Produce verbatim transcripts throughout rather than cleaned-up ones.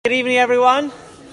Good evening, everyone.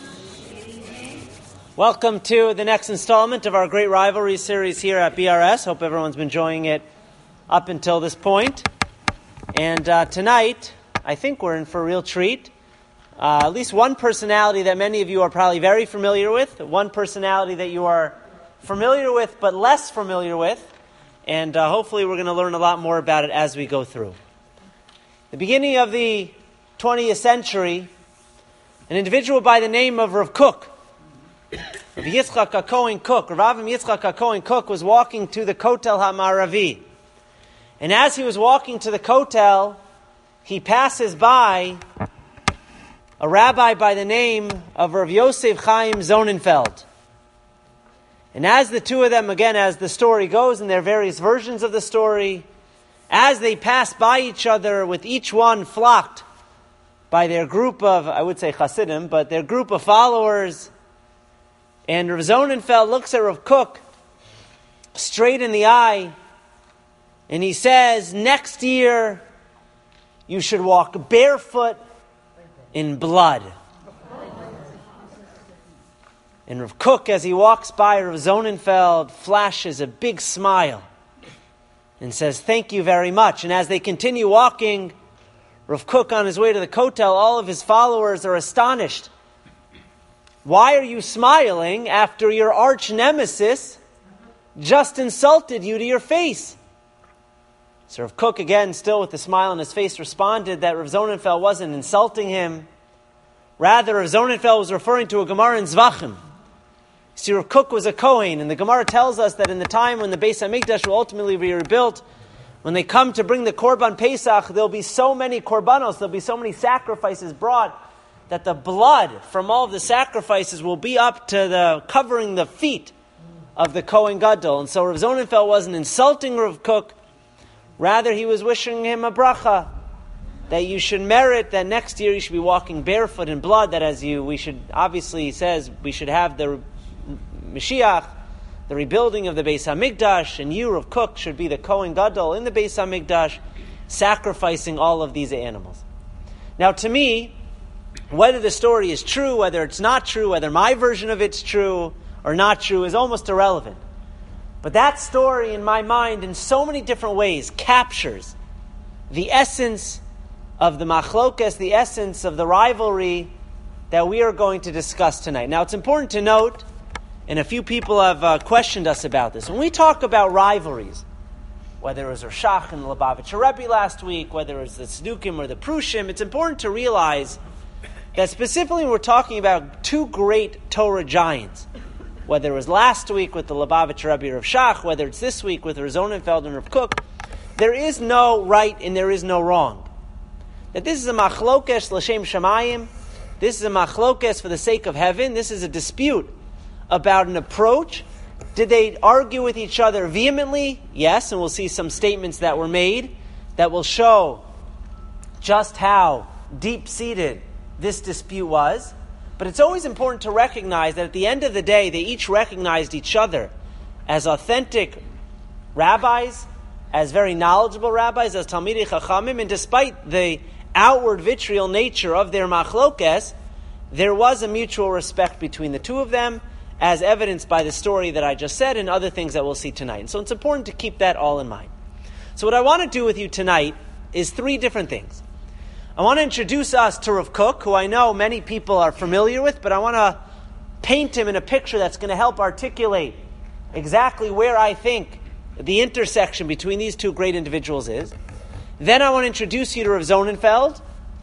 Welcome to the next installment of our Great Rivalry series here at B R S. Hope everyone's been enjoying it up until this point. And uh, tonight, I think we're in for a real treat. Uh, at least one personality that many of you are probably very familiar with, one personality that you are familiar with but less familiar with, and uh, hopefully we're going to learn a lot more about it as we go through. The beginning of the twentieth century, an individual by the name of Rav Kook, Rav Yitzchak HaKohen Kook, Rav Avim Yitzchak HaKohen Kook was walking to the Kotel HaMaravi. And as he was walking to the Kotel, he passes by a rabbi by the name of Rav Yosef Chaim Zonenfeld. And as the two of them, again, as the story goes, and there are various versions of the story, as they pass by each other, with each one flocked by their group of, I would say Hasidim, but their group of followers, and Rav Zonenfeld looks at Rav Kook straight in the eye, and he says, next year you should walk barefoot in blood. And Rav Kook, as he walks by Rav Zonenfeld, flashes a big smile and says, thank you very much. And as they continue walking, Rav Kook, on his way to the Kotel, all of his followers are astonished. Why are you smiling after your arch nemesis just insulted you to your face? So Rav Kook, again, still with a smile on his face, responded that Rav Zonenfeld wasn't insulting him. Rather, Rav Zonenfeld was referring to a Gemara in Zvachim. See, Rav Kook was a Kohen, and the Gemara tells us that in the time when the Beis HaMikdash will ultimately be rebuilt, when they come to bring the Korban Pesach, there'll be so many Korbanos, there'll be so many sacrifices brought, that the blood from all of the sacrifices will be up to the covering the feet of the Kohen Gadol. And so Rav Zonenfeld wasn't insulting Rav Kook, rather he was wishing him a bracha, that you should merit that next year you should be walking barefoot in blood, that as you, we should, obviously he says, we should have the Mashiach, the rebuilding of the Beis HaMikdash, and you, Rav Kook, should be the Kohen Gadol in the Beis HaMikdash, sacrificing all of these animals. Now, to me, whether the story is true, whether it's not true, whether my version of it's true or not true, is almost irrelevant. But that story, in my mind, in so many different ways, captures the essence of the machlokes, the essence of the rivalry that we are going to discuss tonight. Now, it's important to note, and a few people have uh, questioned us about this. When we talk about rivalries, whether it was Rashach and the Lubavitcher Rebbe last week, whether it was the Tzdukim or the Prushim, it's important to realize that specifically we're talking about two great Torah giants. Whether it was last week with the Lubavitcher Rebbe Rav Shach, whether it's this week with Rav Zonenfeld and Rav Kook, there is no right and there is no wrong. That this is a machlokes l'shem shamayim, this is a machlokes for the sake of heaven, this is a dispute about an approach. Did they argue with each other vehemently? Yes, and we'll see some statements that were made that will show just how deep-seated this dispute was. But it's always important to recognize that at the end of the day, they each recognized each other as authentic rabbis, as very knowledgeable rabbis, as Talmidei Chachamim, and despite the outward vitriol nature of their machlokes, there was a mutual respect between the two of them, as evidenced by the story that I just said and other things that we'll see tonight. And so it's important to keep that all in mind. So what I want to do with you tonight is three different things. I want to introduce us to Rav Kook, who I know many people are familiar with, but I want to paint him in a picture that's going to help articulate exactly where I think the intersection between these two great individuals is. Then I want to introduce you to Rav Zonenfeld.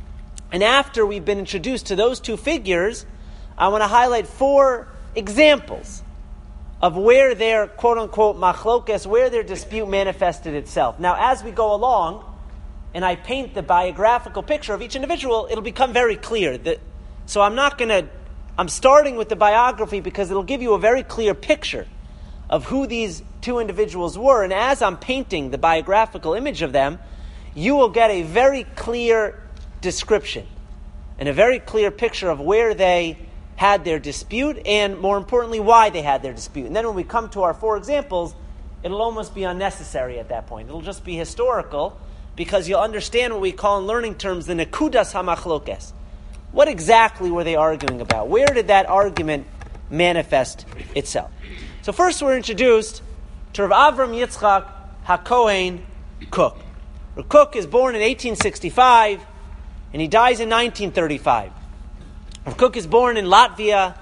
And after we've been introduced to those two figures, I want to highlight four examples of where their quote-unquote machlokes, where their dispute manifested itself. Now, as we go along, and I paint the biographical picture of each individual, it'll become very clear. That, so I'm not going to, I'm starting with the biography because it'll give you a very clear picture of who these two individuals were. And as I'm painting the biographical image of them, you will get a very clear description and a very clear picture of where they had their dispute, and more importantly, why they had their dispute. And then when we come to our four examples, it'll almost be unnecessary at that point. It'll just be historical, because you'll understand what we call in learning terms the nekudas hamachlokes, What exactly were they arguing about? Where did that argument manifest itself? So first we're introduced to Rav Avram Yitzchak HaKohen Kook. Rav Kook is born in eighteen sixty-five and he dies in nineteen thirty-five. Rav Kook is born in Latvia.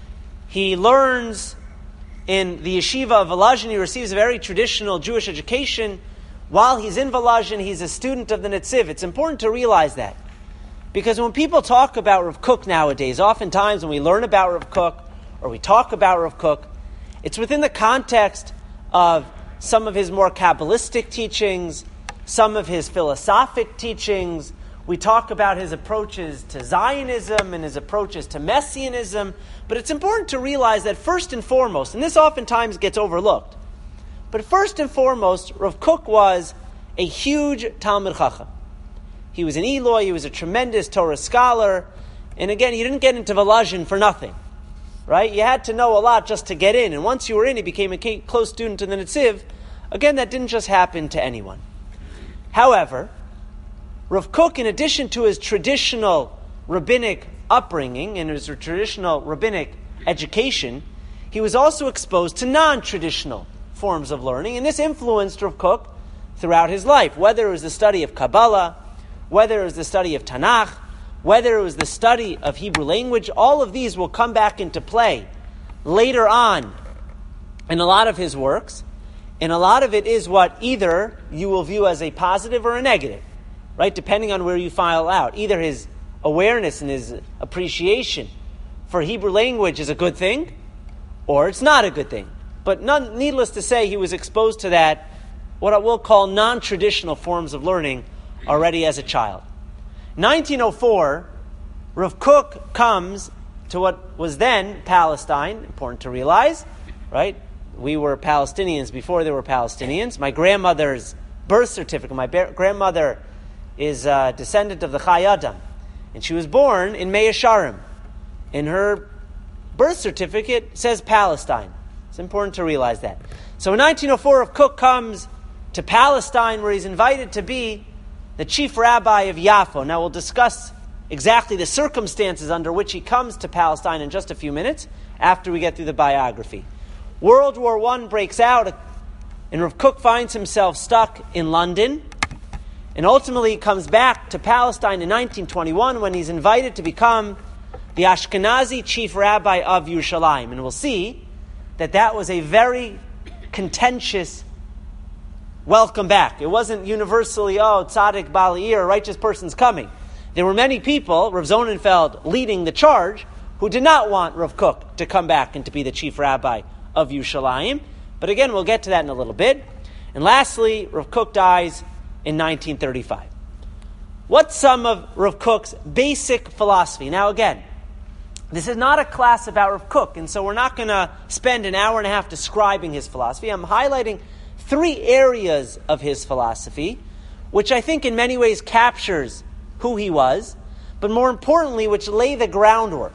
He learns in the yeshiva of Volozhin. He receives a very traditional Jewish education. While he's in Volozhin, he's a student of the Netziv. It's important to realize that. Because when people talk about Rav Kook nowadays, oftentimes when we learn about Rav Kook or we talk about Rav Kook, it's within the context of some of his more Kabbalistic teachings, some of his philosophic teachings. We talk about his approaches to Zionism and his approaches to Messianism. But it's important to realize that first and foremost, and this oftentimes gets overlooked, but first and foremost, Rav Kook was a huge Talmid Chacham. He was an Eloi, he was a tremendous Torah scholar, and again, he didn't get into Volozhin for nothing, right? You had to know a lot just to get in, and once you were in, he became a close student to the Netziv. Again, that didn't just happen to anyone. However, Rav Kook, in addition to his traditional rabbinic upbringing and his traditional rabbinic education, he was also exposed to non-traditional forms of learning, and this influenced Rav Kook throughout his life, whether it was the study of Kabbalah, whether it was the study of Tanakh, whether it was the study of Hebrew language. All of these will come back into play later on in a lot of his works, and a lot of it is what either you will view as a positive or a negative, right? Depending on where you file out. Either his awareness and his appreciation for Hebrew language is a good thing, or it's not a good thing. But none, needless to say, he was exposed to that, what I will call non-traditional forms of learning, already as a child. nineteen oh four, Rav Kook comes to what was then Palestine. Important to realize, right? We were Palestinians before there were Palestinians. My grandmother's birth certificate, my ba- grandmother is a descendant of the Chai Adam, and she was born in Mea Sharim. And her birth certificate says Palestine. It's important to realize that. So in nineteen oh four, Rav Kook comes to Palestine, where he's invited to be the chief rabbi of Yaffo. Now we'll discuss exactly the circumstances under which he comes to Palestine in just a few minutes, after we get through the biography. World War One breaks out, and Rav Kook finds himself stuck in London, and ultimately comes back to Palestine in nineteen twenty-one, when he's invited to become the Ashkenazi chief rabbi of Yerushalayim. And we'll see that that was a very contentious welcome back. It wasn't universally, oh, tzaddik ba'aliyah, a righteous person's coming. There were many people, Rav Zonenfeld leading the charge, who did not want Rav Kook to come back and to be the chief rabbi of Yerushalayim. But again, we'll get to that in a little bit. And lastly, Rav Kook dies in nineteen thirty-five. What's some of Rav Kook's basic philosophy? Now again, this is not a class about Rav Kook, and so we're not going to spend an hour and a half describing his philosophy. I'm highlighting three areas of his philosophy, which I think in many ways captures who he was, but more importantly, which lay the groundwork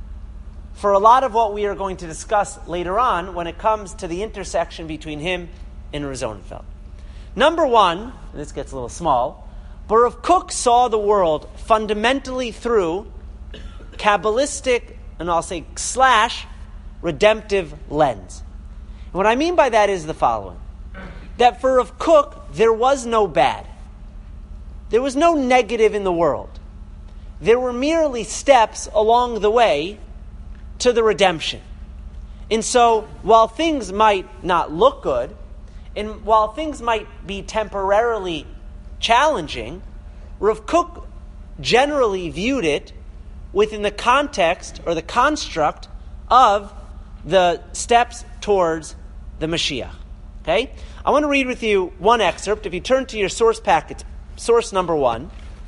for a lot of what we are going to discuss later on when it comes to the intersection between him and Rav Zonenfeld. Number one, and this gets a little small, but Rav Kook saw the world fundamentally through Kabbalistic, and I'll say slash, redemptive lens. And what I mean by that is the following. That for Rav Kook, there was no bad. There was no negative in the world. There were merely steps along the way to the redemption. And so, while things might not look good, and while things might be temporarily challenging, Rav Kook generally viewed it within the context or the construct of the steps towards the Mashiach. Okay? I want to read with you one excerpt. If you turn to your source packet, source number one.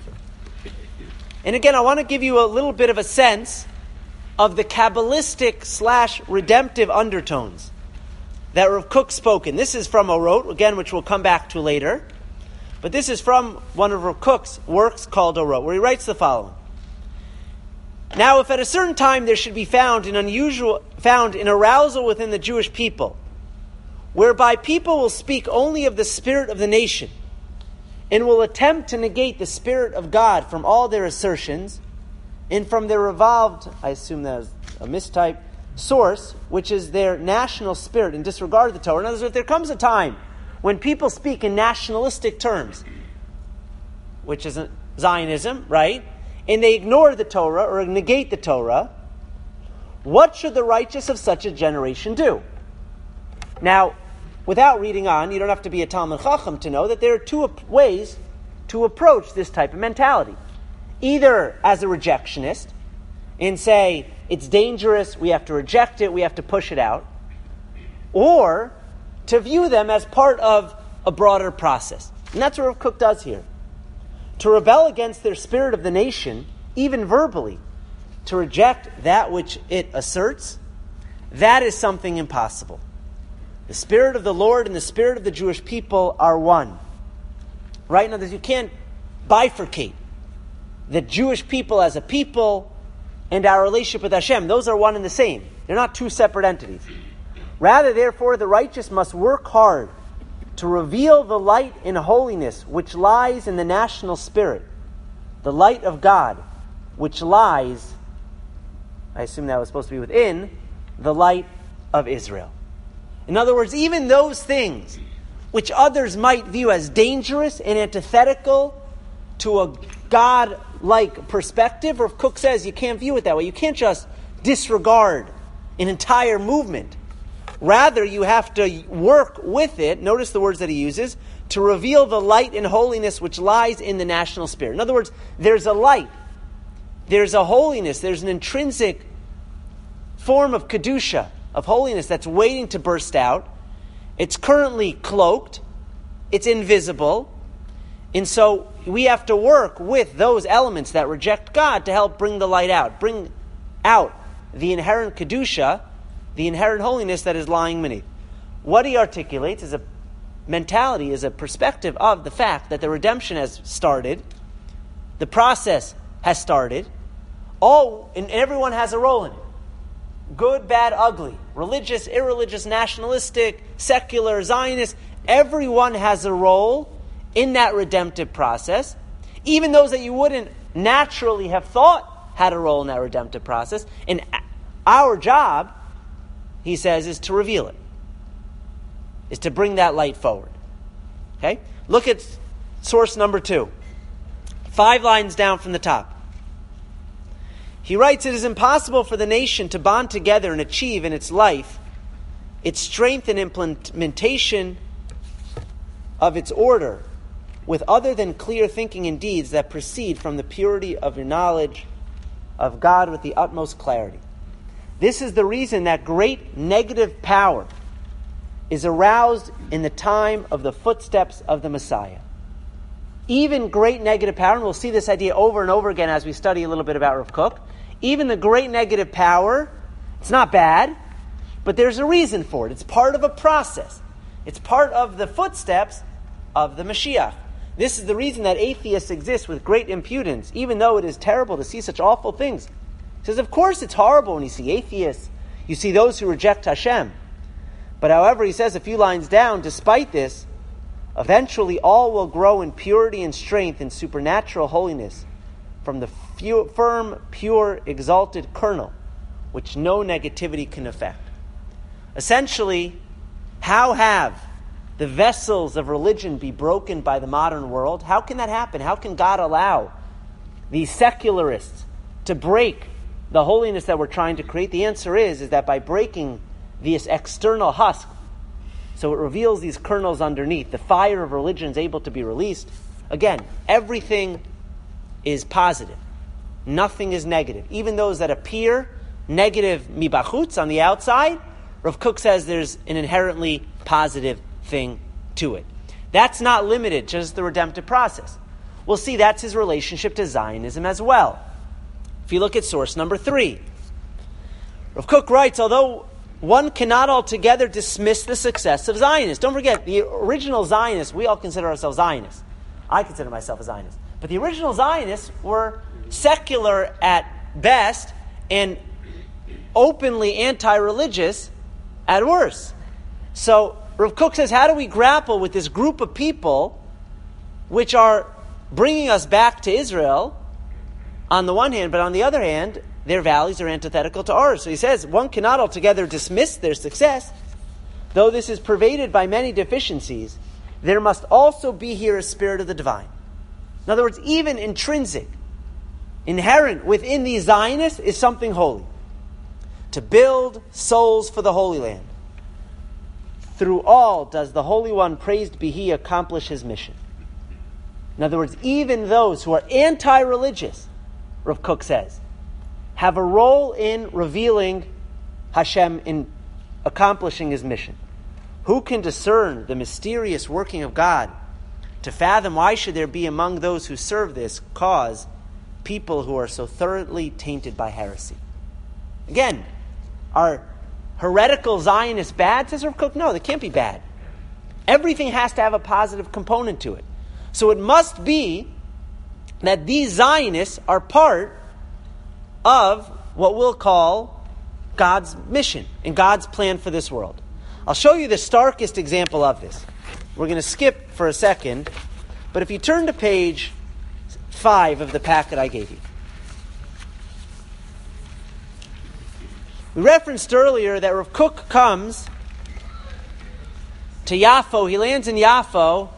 And again, I want to give you a little bit of a sense of the Kabbalistic slash redemptive undertones that Rav Kook spoke in. This is from Orot, again, which we'll come back to later. But this is from one of Rav Kook's works called Orot, where he writes the following. Now, if at a certain time there should be found an unusual, found an arousal within the Jewish people, whereby people will speak only of the spirit of the nation, and will attempt to negate the Spirit of God from all their assertions, and from their revolved, I assume that was a mistype, source, which is their national spirit, and disregard the Torah. In other words, if there comes a time when people speak in nationalistic terms, which is Zionism, right, and they ignore the Torah or negate the Torah, what should the righteous of such a generation do? Now, without reading on, you don't have to be a Talmud Chacham to know that there are two ap- ways to approach this type of mentality. Either as a rejectionist and say, it's dangerous, we have to reject it, we have to push it out, or to view them as part of a broader process. And that's what Rav Kook does here. To rebel against their spirit of the nation, even verbally, to reject that which it asserts, that is something impossible. The Spirit of the Lord and the Spirit of the Jewish people are one. Right? In other words, you can't bifurcate the Jewish people as a people and our relationship with Hashem. Those are one and the same. They're not two separate entities. Rather, therefore, the righteous must work hard to reveal the light and holiness which lies in the national spirit, the light of God, which lies, I assume that was supposed to be within, the light of Israel. In other words, even those things which others might view as dangerous and antithetical to a God-like perspective, Rav Kook says you can't view it that way. You can't just disregard an entire movement. Rather, you have to work with it, notice the words that he uses, to reveal the light and holiness which lies in the national spirit. In other words, there's a light, there's a holiness, there's an intrinsic form of Kedusha, of holiness that's waiting to burst out. It's currently cloaked, it's invisible, and so we have to work with those elements that reject God to help bring the light out, bring out the inherent Kedusha, the inherent holiness that is lying beneath. What he articulates is a mentality, is a perspective of the fact that the redemption has started, the process has started, all and everyone has a role in it. Good, bad, ugly, religious, irreligious, nationalistic, secular, Zionist, everyone has a role in that redemptive process, even those that you wouldn't naturally have thought had a role in that redemptive process. And our job, he says, is to reveal it, is to bring that light forward. Okay? Look at source number two. Five lines down from the top. He writes, it is impossible for the nation to bond together and achieve in its life its strength and implementation of its order with other than clear thinking and deeds that proceed from the purity of your knowledge of God with the utmost clarity. This is the reason that great negative power is aroused in the time of the footsteps of the Messiah. Even great negative power, and we'll see this idea over and over again as we study a little bit about Rav Kook, even the great negative power, it's not bad, but there's a reason for it. It's part of a process. It's part of the footsteps of the Mashiach. This is the reason that atheists exist with great impudence, even though it is terrible to see such awful things. He says, of course it's horrible when you see atheists, you see those who reject Hashem. But however, he says a few lines down, despite this, eventually all will grow in purity and strength and supernatural holiness from the few, firm, pure, exalted kernel, which no negativity can affect. Essentially, how have the vessels of religion be broken by the modern world? How can that happen? How can God allow these secularists to break the holiness that we're trying to create? The answer is, is that by breaking this external husk, so it reveals these kernels underneath, the fire of religion is able to be released. Again, everything is positive. Nothing is negative. Even those that appear negative mibachutz on the outside, Rav Kook says there's an inherently positive thing to it. That's not limited to just the redemptive process. We'll see that's his relationship to Zionism as well. If you look at source number three, Rav Kook writes, although one cannot altogether dismiss the success of Zionists. Don't forget, the original Zionists, we all consider ourselves Zionists. I consider myself a Zionist. But the original Zionists were secular at best and openly anti-religious at worst. So Rav Kook says, how do we grapple with this group of people which are bringing us back to Israel on the one hand, but on the other hand, their values are antithetical to ours. So he says, one cannot altogether dismiss their success. Though this is pervaded by many deficiencies, there must also be here a spirit of the divine. In other words, even intrinsic, inherent within these Zionists is something holy. To build souls for the Holy Land. Through all does the Holy One, praised be He, accomplish His mission. In other words, even those who are anti-religious, Rav Kook says, have a role in revealing Hashem, in accomplishing His mission. Who can discern the mysterious working of God to fathom why should there be among those who serve this cause people who are so thoroughly tainted by heresy? Again, are heretical Zionists bad, says Rav Kook? No, they can't be bad. Everything has to have a positive component to it. So it must be that these Zionists are part of what we'll call God's mission and God's plan for this world. I'll show you the starkest example of this. We're going to skip for a second, but if you turn to page five of the packet I gave you. We referenced earlier that Rav Kook comes to Yafo. He lands in Yafo,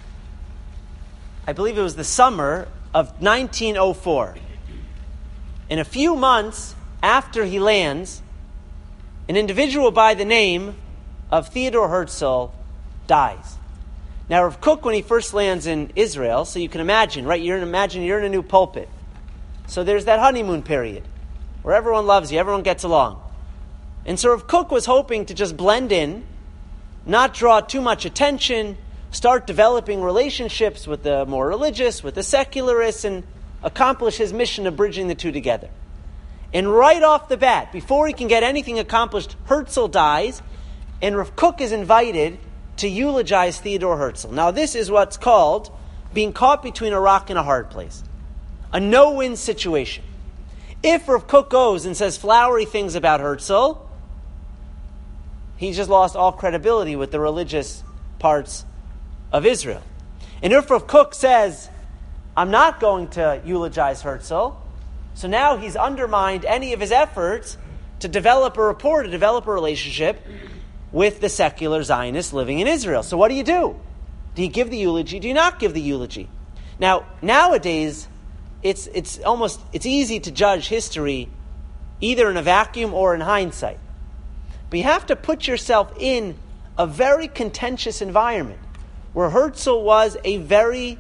I believe it was the summer of nineteen oh four. In a few months after he lands, an individual by the name of Theodor Herzl dies. Now, Rav Kook, when he first lands in Israel, so you can imagine, right? You're in, imagine you're in a new pulpit. So there's that honeymoon period where everyone loves you, everyone gets along. And so Rav Kook was hoping to just blend in, not draw too much attention, start developing relationships with the more religious, with the secularists, and accomplish his mission of bridging the two together. And right off the bat, before he can get anything accomplished, Herzl dies, and Rav Kook is invited to eulogize Theodor Herzl. Now this is what's called being caught between a rock and a hard place. A no-win situation. If Rav Kook goes and says flowery things about Herzl, he's just lost all credibility with the religious parts of Israel. And if Rav Kook says, I'm not going to eulogize Herzl, so now he's undermined any of his efforts to develop a rapport, to develop a relationship with the secular Zionists living in Israel. So what do you do? Do you give the eulogy? Do you not give the eulogy? Now, nowadays, it's it's almost it's easy to judge history either in a vacuum or in hindsight. But you have to put yourself in a very contentious environment where Herzl was a very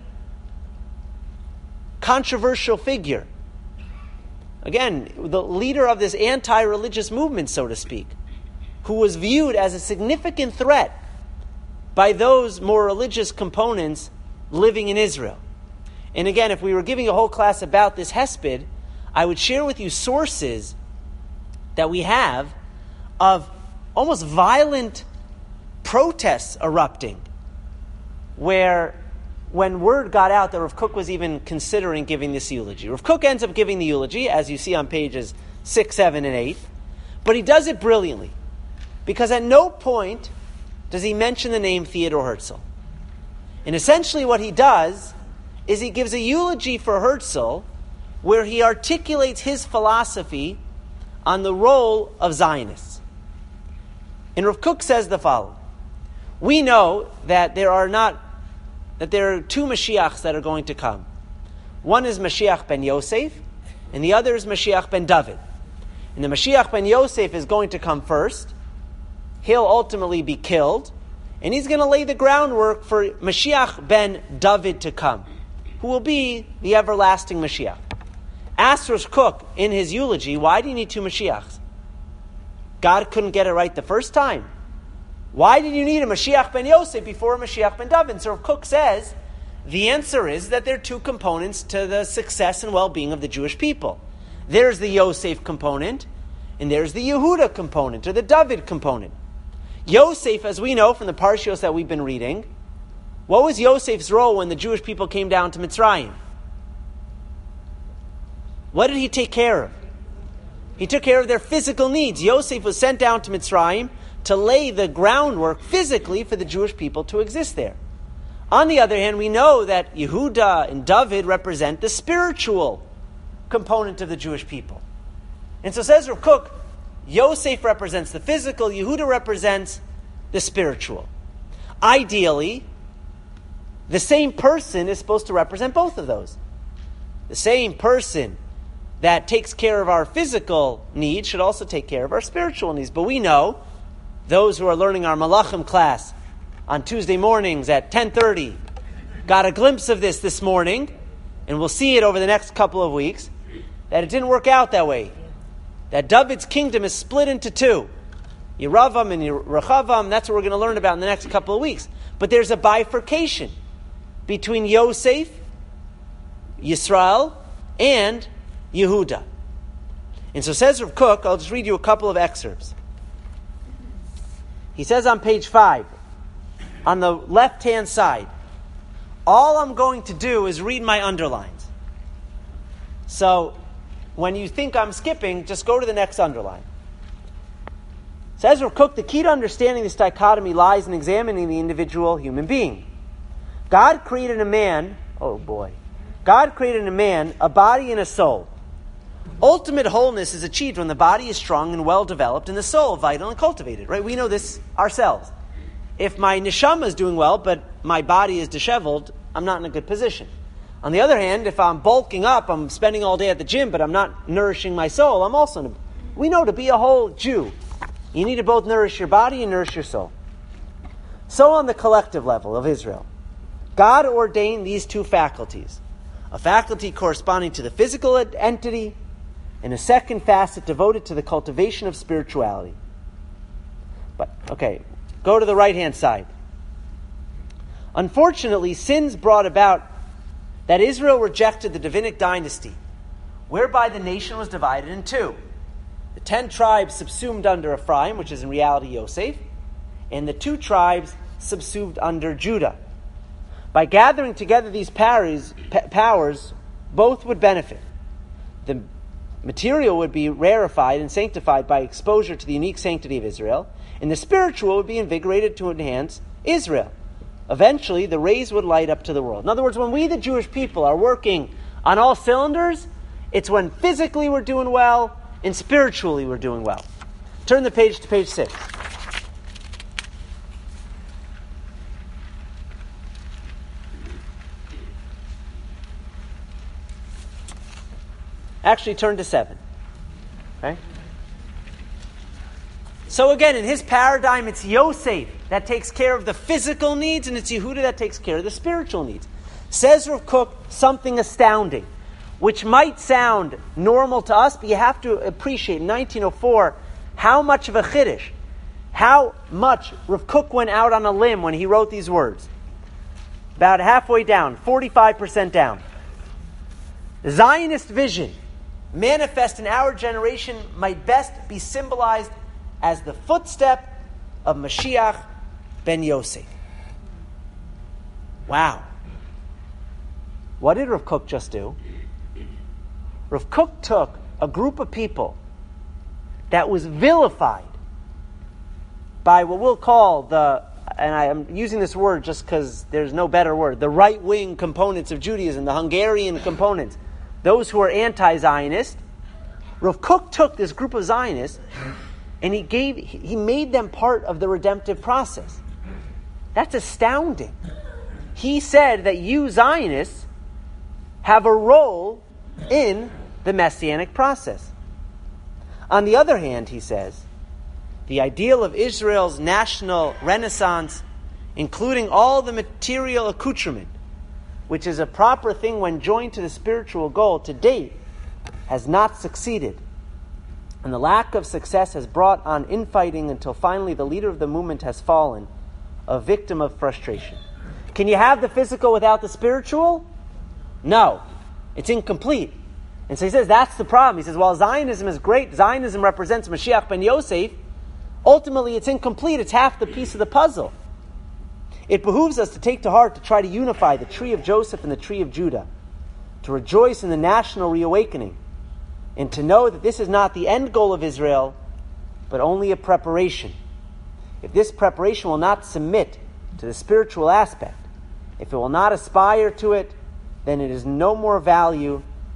controversial figure. Again, the leader of this anti-religious movement, so to speak, who was viewed as a significant threat by those more religious components living in Israel. And again, if we were giving a whole class about this hesped, I would share with you sources that we have of almost violent protests erupting, where when word got out that Rav Kook was even considering giving this eulogy. Rav Kook ends up giving the eulogy, as you see on pages six, seven, and eight, but he does it brilliantly, because at no point does he mention the name Theodor Herzl. And essentially what he does is he gives a eulogy for Herzl where he articulates his philosophy on the role of Zionists. And Rav Kook says the following: we know that there are not that there are two Mashiachs that are going to come. One is Mashiach ben Yosef, and the other is Mashiach ben David. And the Mashiach ben Yosef is going to come first. He'll ultimately be killed, and he's going to lay the groundwork for Mashiach ben David to come, who will be the everlasting Mashiach. Asked Rav Kook in his eulogy, why do you need two Mashiachs? God couldn't get it right the first time. Why did you need a Mashiach ben Yosef before a Mashiach ben David? So Rav Kook says, the answer is that there are two components to the success and well-being of the Jewish people. There's the Yosef component, and there's the Yehuda component, or the David component. Yosef, as we know from the Parshios that we've been reading, what was Yosef's role when the Jewish people came down to Mitzrayim? What did he take care of? He took care of their physical needs. Yosef was sent down to Mitzrayim to lay the groundwork physically for the Jewish people to exist there. On the other hand, we know that Yehuda and David represent the spiritual component of the Jewish people. And so says Rav Kook, Yosef represents the physical, Yehuda represents the spiritual. Ideally, the same person is supposed to represent both of those. The same person that takes care of our physical needs should also take care of our spiritual needs. But we know, those who are learning our Malachim class on Tuesday mornings at ten thirty got a glimpse of this this morning, and we'll see it over the next couple of weeks, that it didn't work out that way. That David's kingdom is split into two. Yeravam and Rechavam, that's what we're going to learn about in the next couple of weeks. But there's a bifurcation between Yosef, Yisrael, and Yehuda. And so says Rav Kook, I'll just read you a couple of excerpts. He says on page five, on the left-hand side, all I'm going to do is read my underlines. So, when you think I'm skipping, just go to the next underline. Says Rav Kook, the key to understanding this dichotomy lies in examining the individual human being. God created a man, oh boy, God created a man, a body and a soul. Ultimate wholeness is achieved when the body is strong and well developed and the soul vital and cultivated, right? We know this ourselves. If my neshama is doing well, but my body is disheveled, I'm not in a good position. On the other hand, if I'm bulking up, I'm spending all day at the gym, but I'm not nourishing my soul, I'm also in a... We know to be a whole Jew, you need to both nourish your body and nourish your soul. So on the collective level of Israel, God ordained these two faculties. A faculty corresponding to the physical entity, and a second facet devoted to the cultivation of spirituality. But, okay, go to the right-hand side. Unfortunately, sins brought about that Israel rejected the Davidic dynasty, whereby the nation was divided in two. The ten tribes subsumed under Ephraim, which is in reality Yosef, and the two tribes subsumed under Judah. By gathering together these powers, powers both would benefit. The material would be rarefied and sanctified by exposure to the unique sanctity of Israel, and the spiritual would be invigorated to enhance Israel. Eventually, the rays would light up to the world. In other words, when we, the Jewish people, are working on all cylinders, it's when physically we're doing well and spiritually we're doing well. Turn the page to page six. Actually, turn to seven. Okay? So again, in his paradigm, it's Yosef that takes care of the physical needs, and it's Yehuda that takes care of the spiritual needs. Says Rav Kook something astounding, which might sound normal to us, but you have to appreciate in nineteen oh four how much of a chiddush, how much Rav Kook went out on a limb when he wrote these words. About halfway down, forty-five percent down. Zionist vision manifest in our generation might best be symbolized as the footstep of Mashiach ben Yosef. Wow. What did Rav Kook just do? Rav Kook took a group of people that was vilified by what we'll call the, and I am using this word just because there's no better word, the right-wing components of Judaism, the Hungarian components, those who are anti-Zionist. Rav Kook took this group of Zionists and he gave, he made them part of the redemptive process. That's astounding. He said that you Zionists have a role in the Messianic process. On the other hand, he says, the ideal of Israel's national renaissance, including all the material accoutrement, which is a proper thing when joined to the spiritual goal, to date, has not succeeded. And the lack of success has brought on infighting until finally the leader of the movement has fallen, a victim of frustration. Can you have the physical without the spiritual? No. It's incomplete. And so he says that's the problem. He says, while Zionism is great, Zionism represents Mashiach ben Yosef, ultimately it's incomplete. It's half the piece of the puzzle. It behooves us to take to heart to try to unify the tree of Joseph and the tree of Judah, to rejoice in the national reawakening, and to know that this is not the end goal of Israel, but only a preparation. If this preparation will not submit to the spiritual aspect, if it will not aspire to it, then it is no more value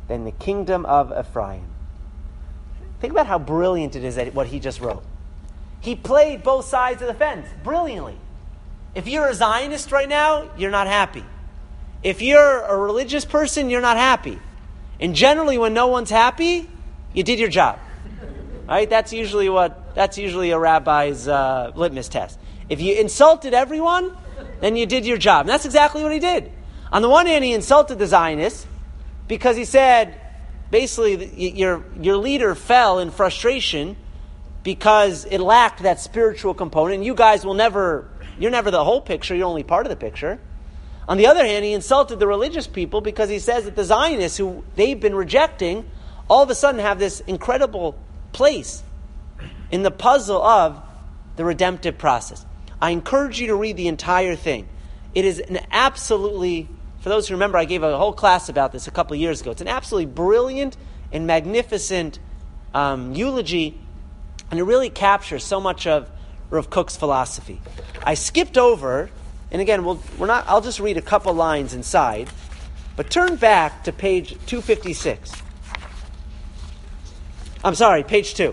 than the kingdom of Ephraim. Think about how brilliant it is at what he just wrote. He played both sides of the fence brilliantly. If you're a Zionist right now, you're not happy. If you're a religious person, you're not happy. And generally, when no one's happy, you did your job. Right? That's usually what. That's usually a rabbi's uh, litmus test. If you insulted everyone, then you did your job. And that's exactly what he did. On the one hand, he insulted the Zionists because he said, basically, your your leader fell in frustration because it lacked that spiritual component. And you guys will never. You're never the whole picture. You're only part of the picture. On the other hand, he insulted the religious people because he says that the Zionists, who they've been rejecting, all of a sudden have this incredible place in the puzzle of the redemptive process. I encourage you to read the entire thing. It is an absolutely, for those who remember, I gave a whole class about this a couple of years ago. It's an absolutely brilliant and magnificent um, eulogy, and it really captures so much of Rav Kook's philosophy. I skipped over. And again, we'll, we're not. I'll just read a couple lines inside. But turn back to page two fifty-six. I'm sorry, page two.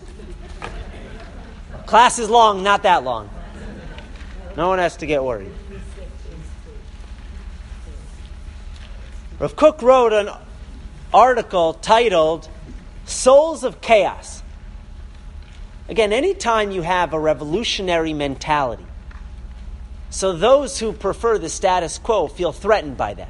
Class is long, not that long. No one has to get worried. Rav Kook wrote an article titled Souls of Chaos. Again, anytime you have a revolutionary mentality, so those who prefer the status quo feel threatened by that.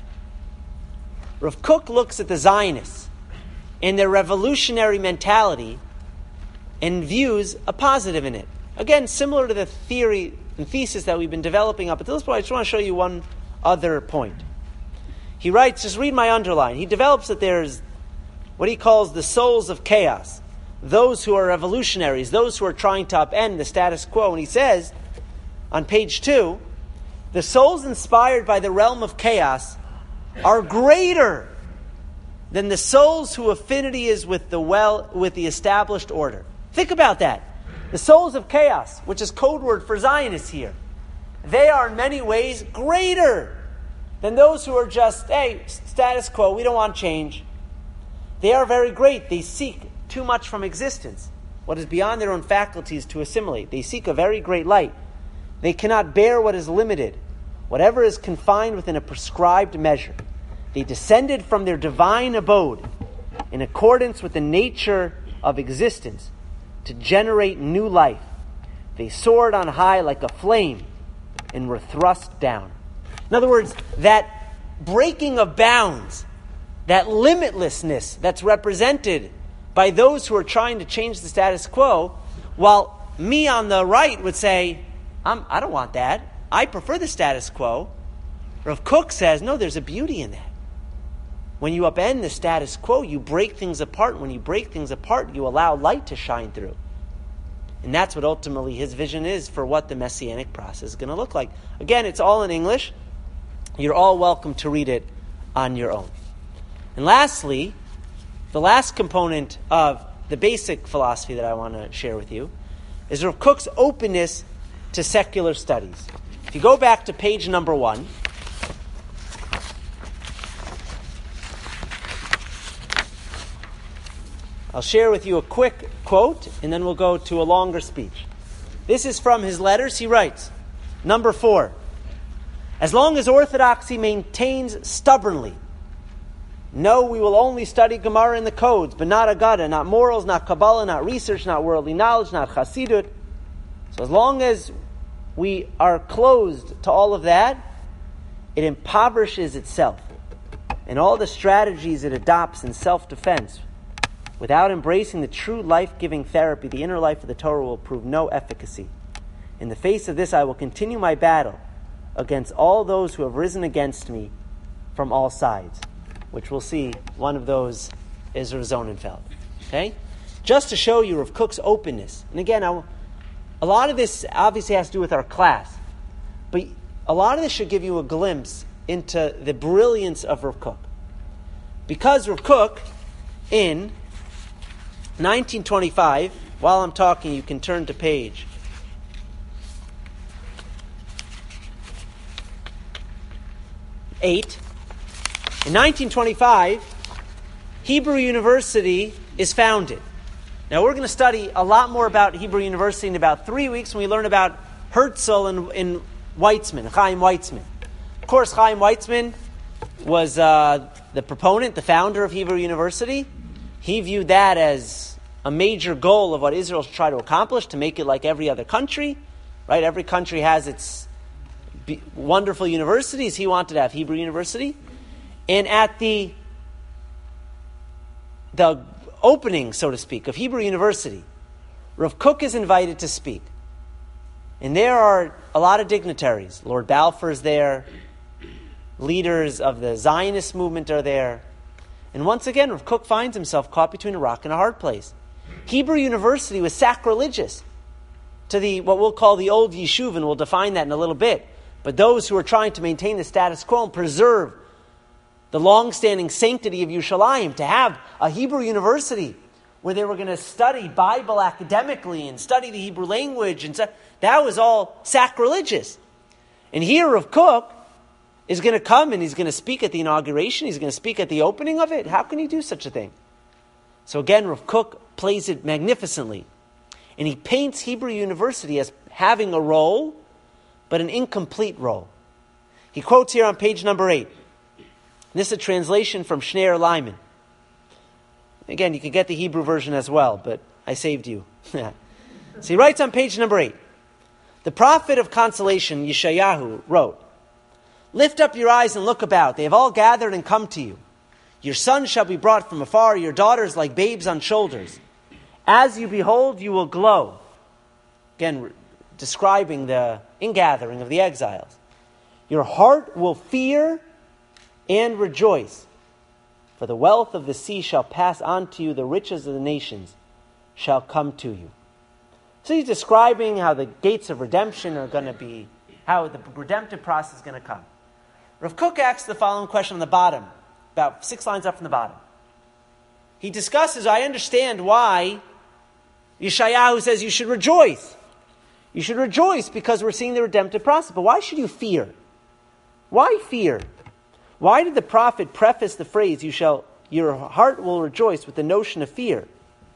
Rav Kook looks at the Zionists and their revolutionary mentality and views a positive in it. Again, similar to the theory and thesis that we've been developing up until this point, I just want to show you one other point. He writes, just read my underline. He develops that there's what he calls the souls of chaos, those who are revolutionaries, those who are trying to upend the status quo. And he says, on page two, the souls inspired by the realm of chaos are greater than the souls whose affinity is with the well with the established order. Think about that. The souls of chaos, which is code word for Zionists here, they are in many ways greater than those who are just, hey, status quo, we don't want change. They are very great. They seek too much from existence, what is beyond their own faculties to assimilate. They seek a very great light. They cannot bear what is limited, whatever is confined within a prescribed measure. They descended from their divine abode in accordance with the nature of existence to generate new life. They soared on high like a flame and were thrust down. In other words, that breaking of bounds, that limitlessness that's represented by those who are trying to change the status quo, while me on the right would say, I'm, I don't want that. I prefer the status quo. Rav Kook says, no, there's a beauty in that. When you upend the status quo, you break things apart. When you break things apart, you allow light to shine through. And that's what ultimately his vision is for what the Messianic process is going to look like. Again, it's all in English. You're all welcome to read it on your own. And lastly, the last component of the basic philosophy that I want to share with you is Rav Kook's openness to secular studies. If you go back to page number one, I'll share with you a quick quote, and then we'll go to a longer speech. This is from his letters. He writes, number four, as long as orthodoxy maintains stubbornly, no, we will only study Gemara and the codes, but not Agada, not morals, not Kabbalah, not research, not worldly knowledge, not Chassidut. So as long as we are closed to all of that, it impoverishes itself. And all the strategies it adopts in self-defense, without embracing the true life-giving therapy, the inner life of the Torah will prove no efficacy. In the face of this, I will continue my battle against all those who have risen against me from all sides, which we'll see one of those is Rav Zonenfeld. Okay? Just to show you Rav Kook's openness. And again, I, a lot of this obviously has to do with our class, but a lot of this should give you a glimpse into the brilliance of Rav Kook. Because Rav Kook, in nineteen twenty-five, while I'm talking, you can turn to page eight. In nineteen twenty-five, Hebrew University is founded. Now we're going to study a lot more about Hebrew University in about three weeks when we learn about Herzl and, and Weizmann, Chaim Weizmann. Of course, Chaim Weizmann was uh, the proponent, the founder of Hebrew University. He viewed that as a major goal of what Israel should try to accomplish, to make it like every other country. Right? Every country has its be- wonderful universities. He wanted to have Hebrew University. And at the the opening, so to speak, of Hebrew University, Rav Kook is invited to speak. And there are a lot of dignitaries. Lord Balfour is there. Leaders of the Zionist movement are there. And once again, Rav Kook finds himself caught between a rock and a hard place. Hebrew University was sacrilegious to the what we'll call the old Yishuv, and we'll define that in a little bit. But those who are trying to maintain the status quo and preserve the long-standing sanctity of Yerushalayim, to have a Hebrew University where they were going to study Bible academically and study the Hebrew language, and so, that was all sacrilegious. And here Rav Kook is going to come and he's going to speak at the inauguration, he's going to speak at the opening of it. How can he do such a thing? So again, Rav Kook plays it magnificently. And he paints Hebrew University as having a role, but an incomplete role. He quotes here on page number eight. This is a translation from Schneur Lyman. Again, you can get the Hebrew version as well, but I saved you. So he writes on page number eight. The prophet of consolation, Yeshayahu, wrote, "Lift up your eyes and look about. They have all gathered and come to you. Your sons shall be brought from afar, your daughters like babes on shoulders. As you behold, you will glow." Again, re- describing the ingathering of the exiles. "Your heart will fear and rejoice, for the wealth of the sea shall pass on to you, the riches of the nations shall come to you." So he's describing how the gates of redemption are going to be, how the redemptive process is going to come. Rav Kook asks the following question on the bottom, about six lines up from the bottom. He discusses, I understand why Yeshayahu says you should rejoice. You should rejoice because we're seeing the redemptive process. But why should you fear? Why fear? Why did the prophet preface the phrase, "You shall, your heart will rejoice," with the notion of fear?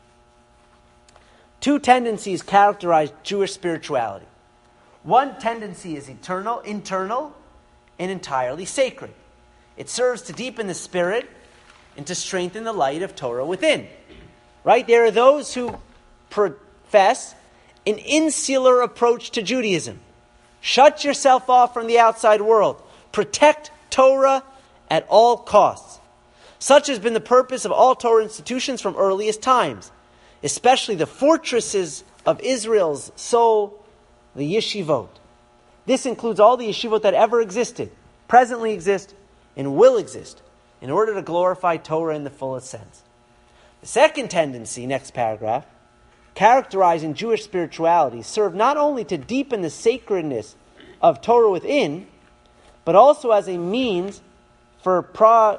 Two tendencies characterize Jewish spirituality. One tendency is eternal, internal, and entirely sacred. It serves to deepen the spirit and to strengthen the light of Torah within. Right? There are those who profess an insular approach to Judaism. Shut yourself off from the outside world. Protect Torah at all costs. Such has been the purpose of all Torah institutions from earliest times, especially the fortresses of Israel's soul, the yeshivot. This includes all the yeshivot that ever existed, presently exist, and will exist, in order to glorify Torah in the fullest sense. The second tendency, next paragraph, characterizing Jewish spirituality, serve not only to deepen the sacredness of Torah within, but also as a means for pro-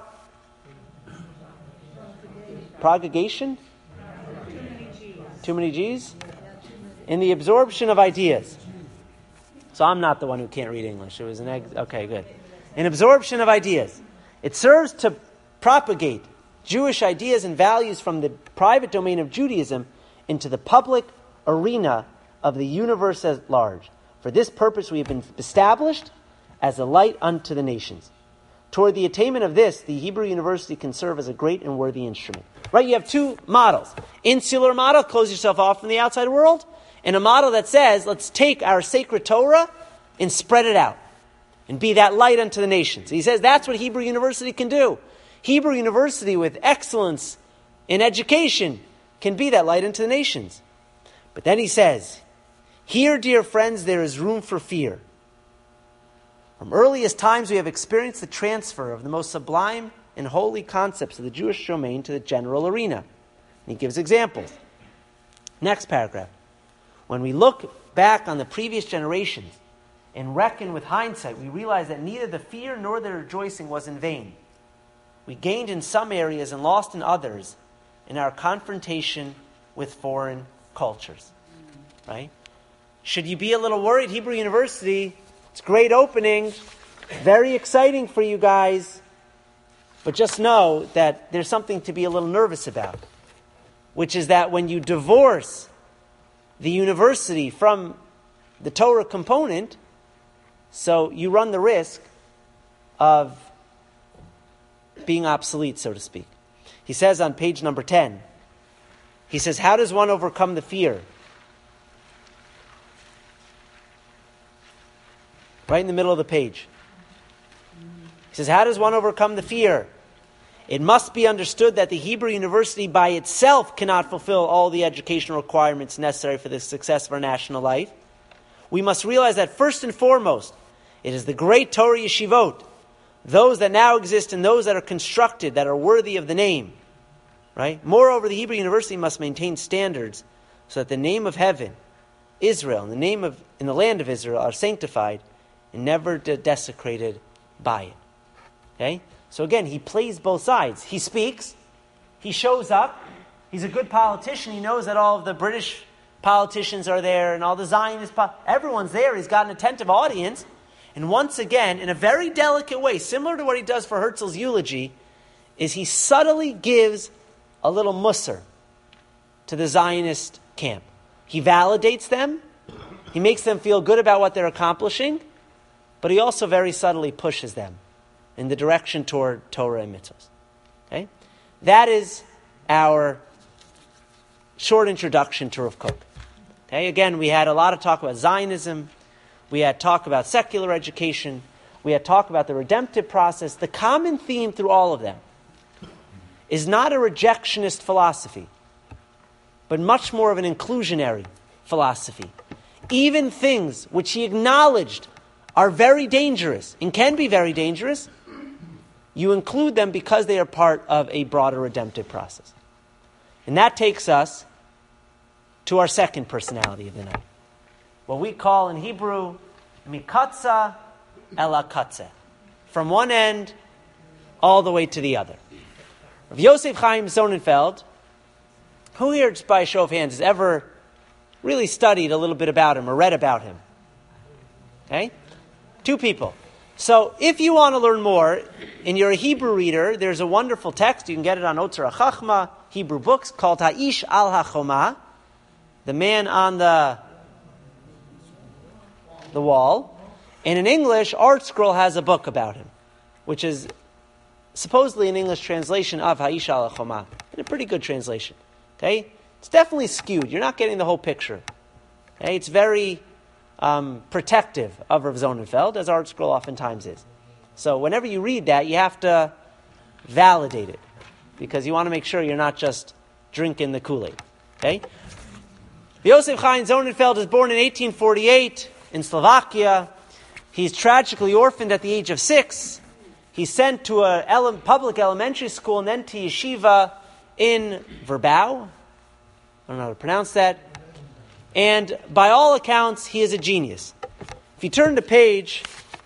propagation? Too many G's? In the absorption of ideas. So I'm not the one who can't read English. It was an ex- okay, good. An absorption of ideas. It serves to propagate Jewish ideas and values from the private domain of Judaism into the public arena of the universe at large. For this purpose we have been established as a light unto the nations. Toward the attainment of this, the Hebrew University can serve as a great and worthy instrument. Right? You have two models. Insular model, close yourself off from the outside world, and a model that says, let's take our sacred Torah and spread it out and be that light unto the nations. He says that's what Hebrew University can do. Hebrew University, with excellence in education, can be that light unto the nations. But then he says, here, dear friends, there is room for fear. From earliest times we have experienced the transfer of the most sublime and holy concepts of the Jewish domain to the general arena. And he gives examples. Next paragraph. When we look back on the previous generations and reckon with hindsight, we realize that neither the fear nor the rejoicing was in vain. We gained in some areas and lost in others in our confrontation with foreign cultures. Right? Should you be a little worried? Hebrew University, it's a great opening, very exciting for you guys. But just know that there's something to be a little nervous about, which is that when you divorce the university from the Torah component, so you run the risk of being obsolete, so to speak. He says on page number ten, he says, how does one overcome the fear? Right in the middle of the page. He says, how does one overcome the fear? It must be understood that the Hebrew University by itself cannot fulfill all the educational requirements necessary for the success of our national life. We must realize that first and foremost, it is the great Torah yeshivot, those that now exist and those that are constructed, that are worthy of the name. Right? Moreover, the Hebrew University must maintain standards so that the name of heaven, Israel, and the name of in the land of Israel are sanctified and never de- desecrated by it. Okay? So again, he plays both sides. He speaks, he shows up, he's a good politician, he knows that all of the British politicians are there and all the Zionist, po- everyone's there, he's got an attentive audience, and once again, in a very delicate way, similar to what he does for Herzl's eulogy, is he subtly gives a little musser to the Zionist camp. He validates them, he makes them feel good about what they're accomplishing, but he also very subtly pushes them in the direction toward Torah and mitzvahs. Okay? That is our short introduction to Rav Kook. Okay? Again, we had a lot of talk about Zionism. We had talk about secular education. We had talk about the redemptive process. The common theme through all of them is not a rejectionist philosophy, but much more of an inclusionary philosophy. Even things which he acknowledged are very dangerous and can be very dangerous, you include them because they are part of a broader redemptive process. And that takes us to our second personality of the night. What we call in Hebrew, mikatza ela katze. From one end all the way to the other. Rav Yosef Chaim Sonnenfeld, who here, just by a show of hands, has ever really studied a little bit about him or read about him? Okay? Two people. So if you want to learn more, and you're a Hebrew reader, there's a wonderful text, you can get it on Otzar HaChachma, Hebrew books, called Ha'ish al HaChomah, the man on the, the wall. And in English, Art Scroll has a book about him, which is supposedly an English translation of Ha'ish al HaChomah, and a pretty good translation. Okay? It's definitely skewed. You're not getting the whole picture. Okay? It's very Um, protective of Rav Sonnenfeld, as Art Scroll oftentimes is. So whenever you read that, you have to validate it, because you want to make sure you're not just drinking the Kool-Aid. Okay? Yosef Chaim Sonnenfeld is born in eighteen forty-eight in Slovakia. He's tragically orphaned at the age of six. He's sent to a ele- public elementary school and then to yeshiva in Verbau. I don't know how to pronounce that. And by all accounts, he is a genius. If you turn to page,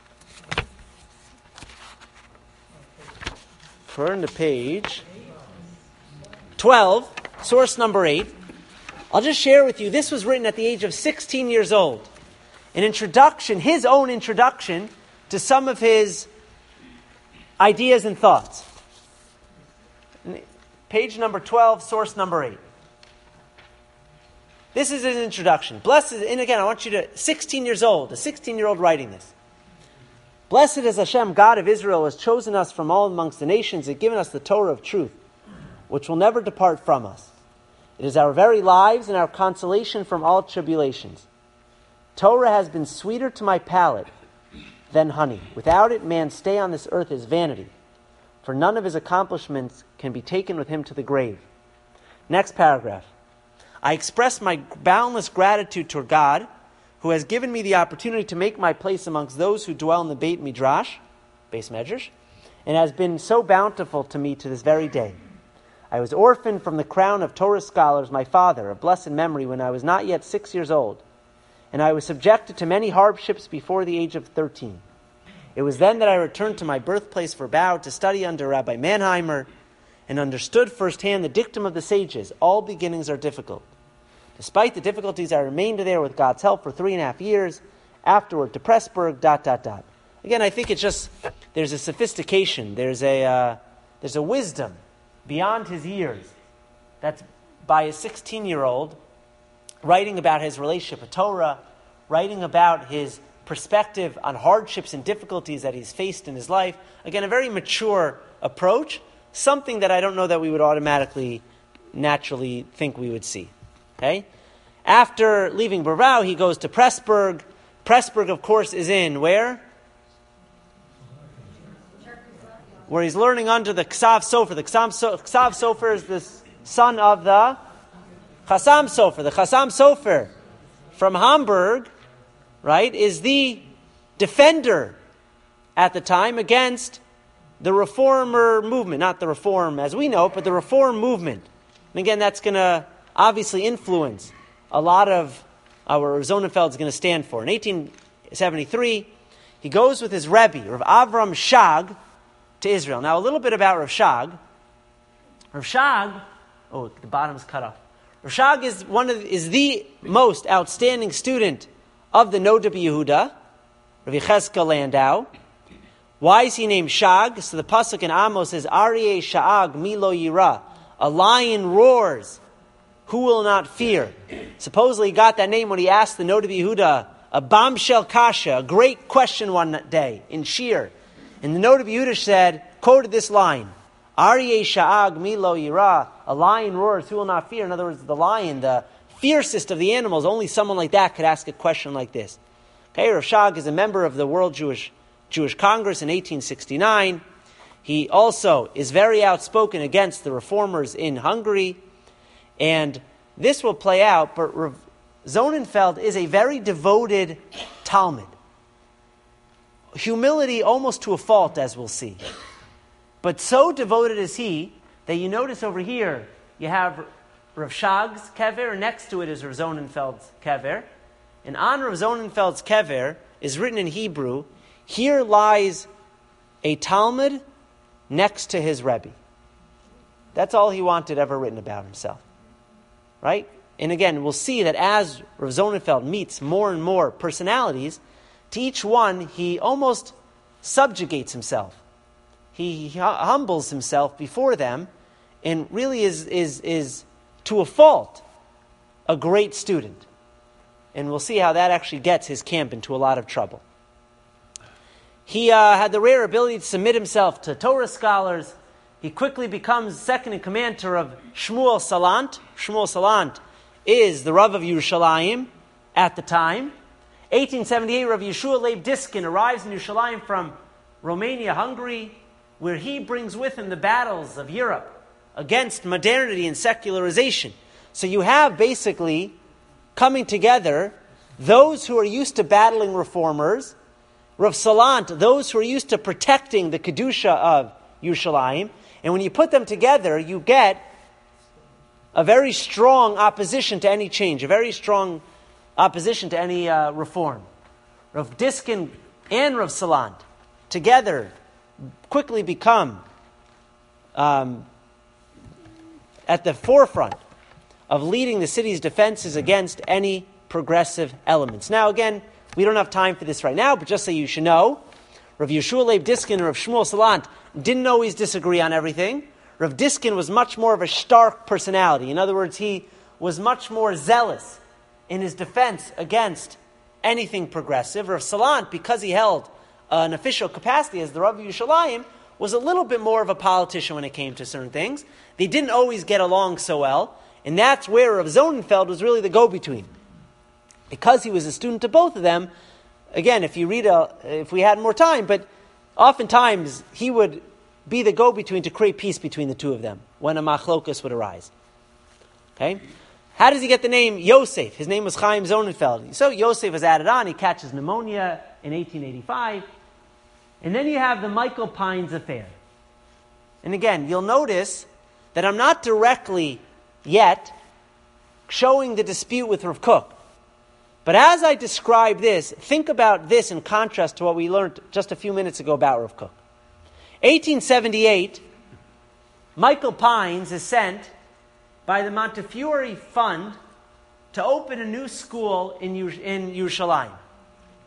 turn to page twelve, source number eight, I'll just share with you, this was written at the age of sixteen years old. An introduction, his own introduction to some of his ideas and thoughts. Page number twelve, source number eight. This is his introduction. Blessed, and again, I want you to, sixteen years old, a sixteen-year-old writing this. Blessed is Hashem, God of Israel, has chosen us from all amongst the nations and given us the Torah of truth, which will never depart from us. It is our very lives and our consolation from all tribulations. Torah has been sweeter to my palate than honey. Without it, man's stay on this earth is vanity, for none of his accomplishments can be taken with him to the grave. Next paragraph. I express my boundless gratitude toward God, who has given me the opportunity to make my place amongst those who dwell in the Beit Midrash, Beis Medrash, and has been so bountiful to me to this very day. I was orphaned from the crown of Torah scholars, my father, of blessed memory, when I was not yet six years old, and I was subjected to many hardships before the age of thirteen. It was then that I returned to my birthplace Verbau to study under Rabbi Mannheimer, and understood firsthand the dictum of the sages, all beginnings are difficult. Despite the difficulties, I remained there with God's help for three and a half years, afterward to Pressburg, dot, dot, dot. Again, I think it's just, there's a sophistication, there's a, uh, there's a wisdom beyond his years that's by a sixteen-year-old writing about his relationship with Torah, writing about his perspective on hardships and difficulties that he's faced in his life. Again, a very mature approach, something that I don't know that we would automatically, naturally think we would see. Okay? After leaving Bravau, he goes to Pressburg. Pressburg, of course, is in where? Where he's learning under the Ksav Sofer. The Ksav, so- Ksav Sofer is the son of the Chassam Sofer. The Chassam Sofer from Hamburg, right, is the defender at the time against the reformer movement. Not the reform as we know it, but the reform movement. And again, that's going to obviously influence a lot of uh, what Rav Zonenfeld is going to stand for. In eighteen seventy-three, he goes with his Rebbe, Rav Avram Shag, to Israel. Now, a little bit about Rav Shag. Rav Shag, oh, the bottom's cut off. Rav Shag is one of is the most outstanding student of the Noda B'Yehuda, Rav Yechezkel Landau. Why is he named Shag? So the pasuk in Amos says, "Aryeh Sha'ag Milo Yira," a lion roars, who will not fear? Supposedly he got that name when he asked the Noda B'Yehuda a bombshell kasha, a great question one day in Shir. And the Noda B'Yehuda said, quoted this line, Aryeh Sha'ag Milo Yira, a lion roars, who will not fear? In other words, the lion, the fiercest of the animals, only someone like that could ask a question like this. Okay, Rav Shag is a member of the World Jewish Jewish Congress in eighteen sixty-nine. He also is very outspoken against the reformers in Hungary. And this will play out, but Rav Zonenfeld is a very devoted Talmud. Humility almost to a fault, as we'll see. But so devoted is he, that you notice over here, you have Rav Shag's kever, and next to it is Rav Zonenfeld's kever. And on Rav Zonenfeld's kever is written in Hebrew, here lies a Talmud next to his Rebbe. That's all he wanted ever written about himself. Right? And again, we'll see that as Rav Zonenfeld meets more and more personalities, to each one, he almost subjugates himself. He, he humbles himself before them and really is, is, is, to a fault, a great student. And we'll see how that actually gets his camp into a lot of trouble. He uh, had the rare ability to submit himself to Torah scholars. He quickly becomes second in command to Rav Shmuel Salant. Shmuel Salant is the Rav of Yerushalayim at the time. eighteen seventy-eight, Rav Yeshua Leib Diskin arrives in Yerushalayim from Romania, Hungary, where he brings with him the battles of Europe against modernity and secularization. So you have basically coming together those who are used to battling reformers, Rav Salant, those who are used to protecting the Kedusha of Yerushalayim, and when you put them together, you get a very strong opposition to any change, a very strong opposition to any uh, reform. Rav Diskin and Rav Salant together quickly become um, at the forefront of leading the city's defenses against any progressive elements. Now, again, we don't have time for this right now, but just so you should know, Rav Yeshua Leib Diskin and Rav Shmuel Salant didn't always disagree on everything. Rav Diskin was much more of a stark personality. In other words, he was much more zealous in his defense against anything progressive. Rav Salant, because he held an official capacity as the Rav of Yerushalayim, was a little bit more of a politician when it came to certain things. They didn't always get along so well, and that's where Rav Zonenfeld was really the go-between. Because he was a student of both of them, again, if you read, a, if we had more time, but oftentimes he would be the go-between to create peace between the two of them when a machlokas would arise. Okay? How does he get the name Yosef? His name was Chaim Zonenfeld. So Yosef was added on. He catches pneumonia in eighteen eighty-five. And then you have the Michael Pines affair. And again, you'll notice that I'm not directly yet showing the dispute with Rav Kook. But as I describe this, think about this in contrast to what we learned just a few minutes ago about Rav Kook. eighteen seventy-eight, Michael Pines is sent by the Montefiore Fund to open a new school in, in Yerushalayim.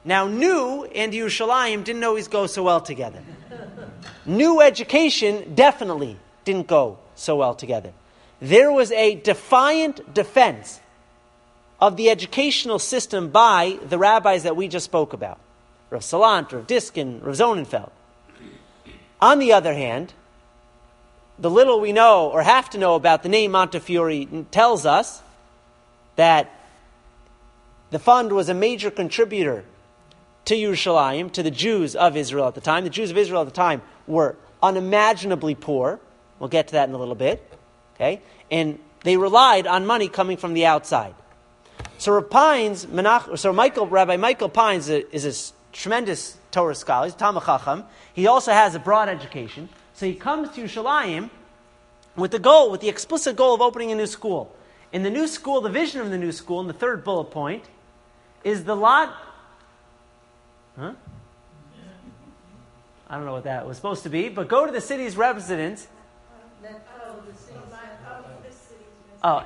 Now, new and Yerushalayim didn't always go so well together. New education definitely didn't go so well together. There was a defiant defense of the educational system by the rabbis that we just spoke about. Rav Salant, Rav Diskin, Rav Zonenfeld. On the other hand, the little we know or have to know about the name Montefiore tells us that the fund was a major contributor to Yerushalayim, to the Jews of Israel at the time. The Jews of Israel at the time were unimaginably poor. We'll get to that in a little bit. Okay? And they relied on money coming from the outside. So Rav Pines, Menach, so Michael, Rabbi Michael Pines is a, is a tremendous Torah scholar. He's a Talmid Chacham. He also has a broad education. So he comes to Yerushalayim with the goal, with the explicit goal of opening a new school. In the new school, the vision of the new school, in the third bullet point, is the lot... Huh? I don't know what that was supposed to be, but go to the city's residents. Oh,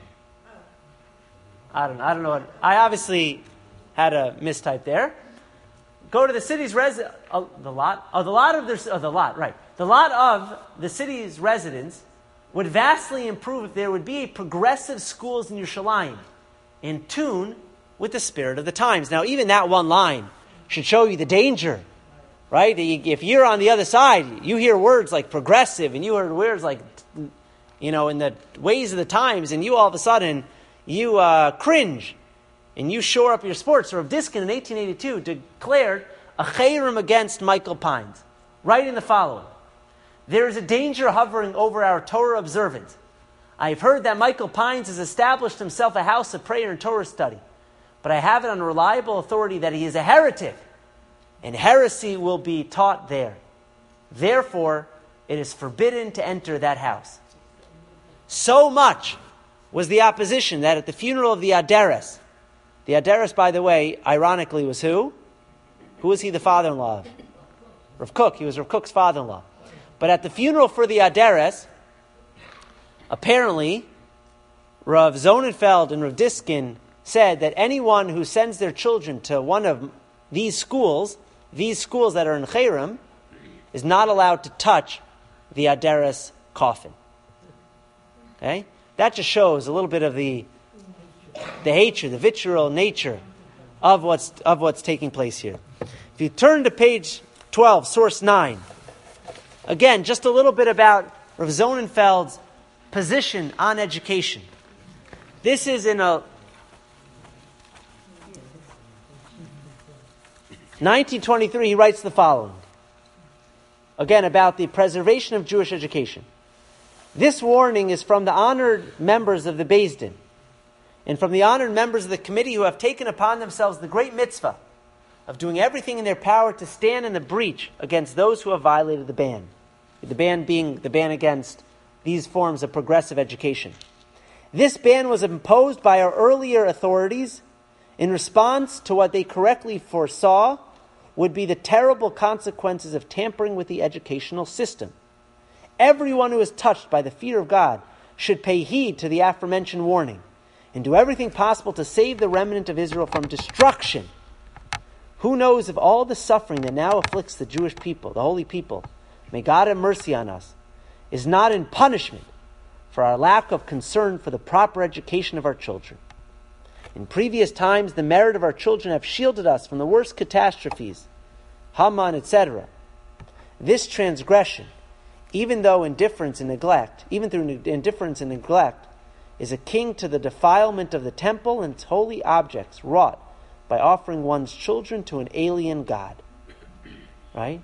I don't know. I don't know what. I obviously had a mistype there. Go to the city's resident. Oh, the lot. Oh, the lot of their. Oh, the lot. Right. The lot of the city's residents would vastly improve if there would be a progressive schools in Yerushalayim, in tune with the spirit of the times. Now, even that one line should show you the danger, right? If you're on the other side, you hear words like progressive, and you hear words like, you know, in the ways of the times, and you all of a sudden, you uh, cringe, and you shore up your sports. So Rav Diskin in eighteen eighty-two declared a chayrim against Michael Pines, writing the following: there is a danger hovering over our Torah observance. I have heard that Michael Pines has established himself a house of prayer and Torah study, but I have it on reliable authority that he is a heretic, and heresy will be taught there. Therefore, it is forbidden to enter that house. So much was the opposition that at the funeral of the Aderes, the Aderes, by the way, ironically, was who? Who was he the father-in-law of? Rav Kook. He was Rav Kook's father-in-law. But at the funeral for the Aderes, apparently, Rav Zonenfeld and Rav Diskin said that anyone who sends their children to one of these schools, these schools that are in Chayrim, is not allowed to touch the Aderes coffin. Okay? That just shows a little bit of the the hatred, the vitriol nature of what's of what's taking place here. If you turn to page twelve, source nine, again, just a little bit about Rav Zonenfeld's position on education. This is in a nineteen twenty-three, he writes the following. Again, about the preservation of Jewish education. This warning is from the honored members of the Beis Din and from the honored members of the committee who have taken upon themselves the great mitzvah of doing everything in their power to stand in the breach against those who have violated the ban. The ban being the ban against these forms of progressive education. This ban was imposed by our earlier authorities in response to what they correctly foresaw would be the terrible consequences of tampering with the educational system. Everyone who is touched by the fear of God should pay heed to the aforementioned warning and do everything possible to save the remnant of Israel from destruction. Who knows of all the suffering that now afflicts the Jewish people, the holy people, may God have mercy on us, is not in punishment for our lack of concern for the proper education of our children. In previous times, the merit of our children have shielded us from the worst catastrophes, Haman, et cetera. This transgression, even though indifference and neglect, even through indifference and neglect, is akin to the defilement of the temple and its holy objects wrought by offering one's children to an alien god. Right?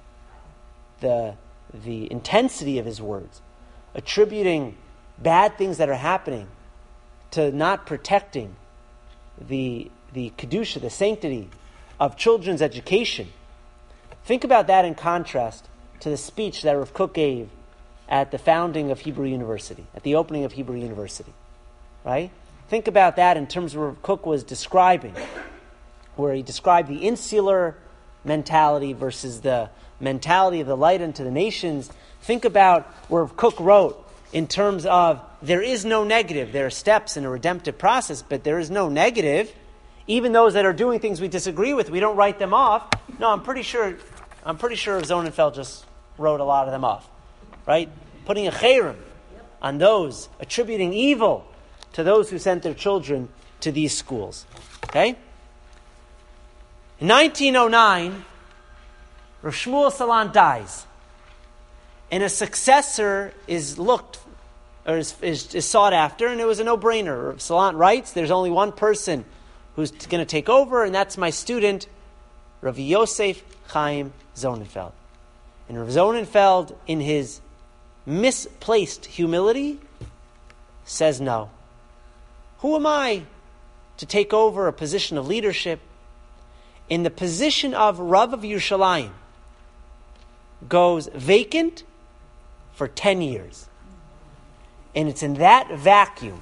The, the intensity of his words, attributing bad things that are happening to not protecting the, the kedusha, the sanctity of children's education. Think about that in contrast to the speech that Rav Kook gave at the founding of Hebrew University, at the opening of Hebrew University, right? Think about that in terms of what Rav Kook was describing, where he described the insular mentality versus the mentality of the light unto the nations. Think about where Rav Kook wrote in terms of there is no negative. There are steps in a redemptive process, but there is no negative Even those that are doing things we disagree with, we don't write them off. No, I'm pretty sure, I'm pretty sure Zonenfeld just wrote a lot of them off, right? Putting a cherem on those, attributing evil to those who sent their children to these schools. Okay? In nineteen oh nine, Rav Shmuel Salant dies, and a successor is looked or is, is, is sought after, and it was a no-brainer. Rav Salant writes, "There's only one person who's going to take over, and that's my student, Rav Yosef Chaim Zonenfeld." And Rav Zonenfeld, in his misplaced humility, says no. Who am I to take over a position of leadership? In the position of Rav of Yerushalayim goes vacant for ten years. And it's in that vacuum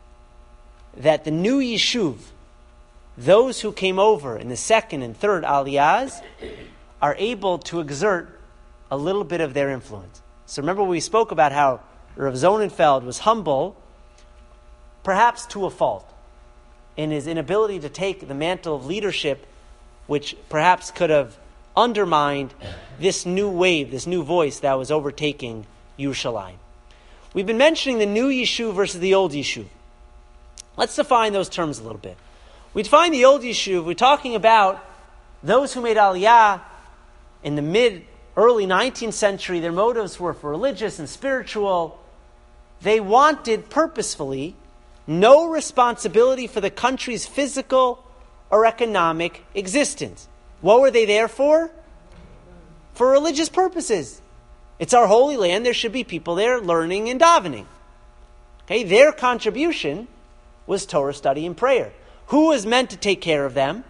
that the new Yishuv, those who came over in the second and third Aliyahs, are able to exert a little bit of their influence. So remember we spoke about how Rav Zonenfeld was humble, perhaps to a fault, in his inability to take the mantle of leadership, which perhaps could have undermined this new wave, this new voice that was overtaking Yerushalayim. We've been mentioning the new Yishuv versus the old Yishuv. Let's define those terms a little bit. We define the old Yishuv, we're talking about those who made Aliyah in the mid, early nineteenth century. Their motives were for religious and spiritual. They wanted purposefully no responsibility for the country's physical or economic existence. What were they there for? For religious purposes. It's our holy land. There should be people there learning and davening. Okay, their contribution was Torah study and prayer. Who was meant to take care of them?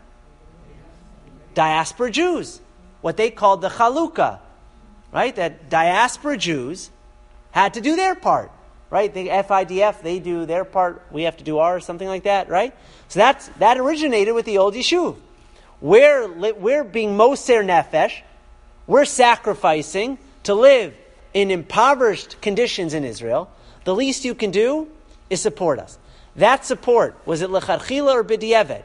Diaspora Jews. What they called the Chalukah. Right? That diaspora Jews had to do their part. Right? The F I D F, they do their part. We have to do ours, something like that. Right? So that's that originated with the old Yishuv. We're, we're being Moser Nefesh. We're sacrificing to live in impoverished conditions in Israel. The least you can do is support us. That support, was it lecharchila or b'diavad?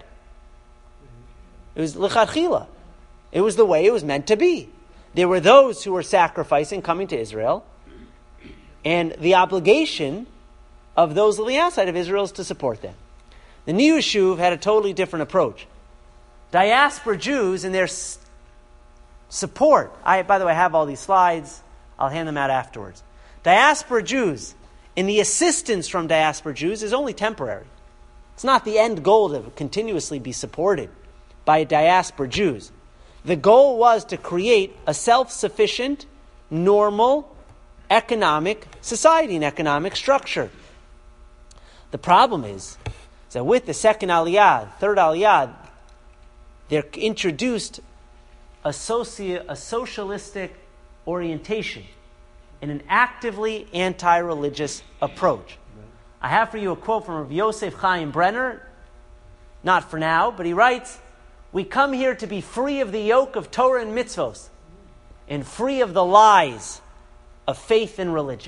It was lecharchila. It was the way it was meant to be. There were those who were sacrificing, coming to Israel, and the obligation of those on the outside of Israel is to support them. The new Yishuv had a totally different approach. Diaspora Jews and their s- support. I, by the way, have all these slides. I'll hand them out afterwards. Diaspora Jews and the assistance from diaspora Jews is only temporary. It's not the end goal to continuously be supported by diaspora Jews. The goal was to create a self-sufficient, normal, economic society and economic structure. The problem is, is that with the second Aliyah, third Aliyah, they're introduced a, soci- a socialistic orientation and an actively anti-religious approach. I have for you a quote from Rav Yosef Chaim Brenner, not for now, but he writes, "We come here to be free of the yoke of Torah and mitzvos and free of the lies of faith and religion."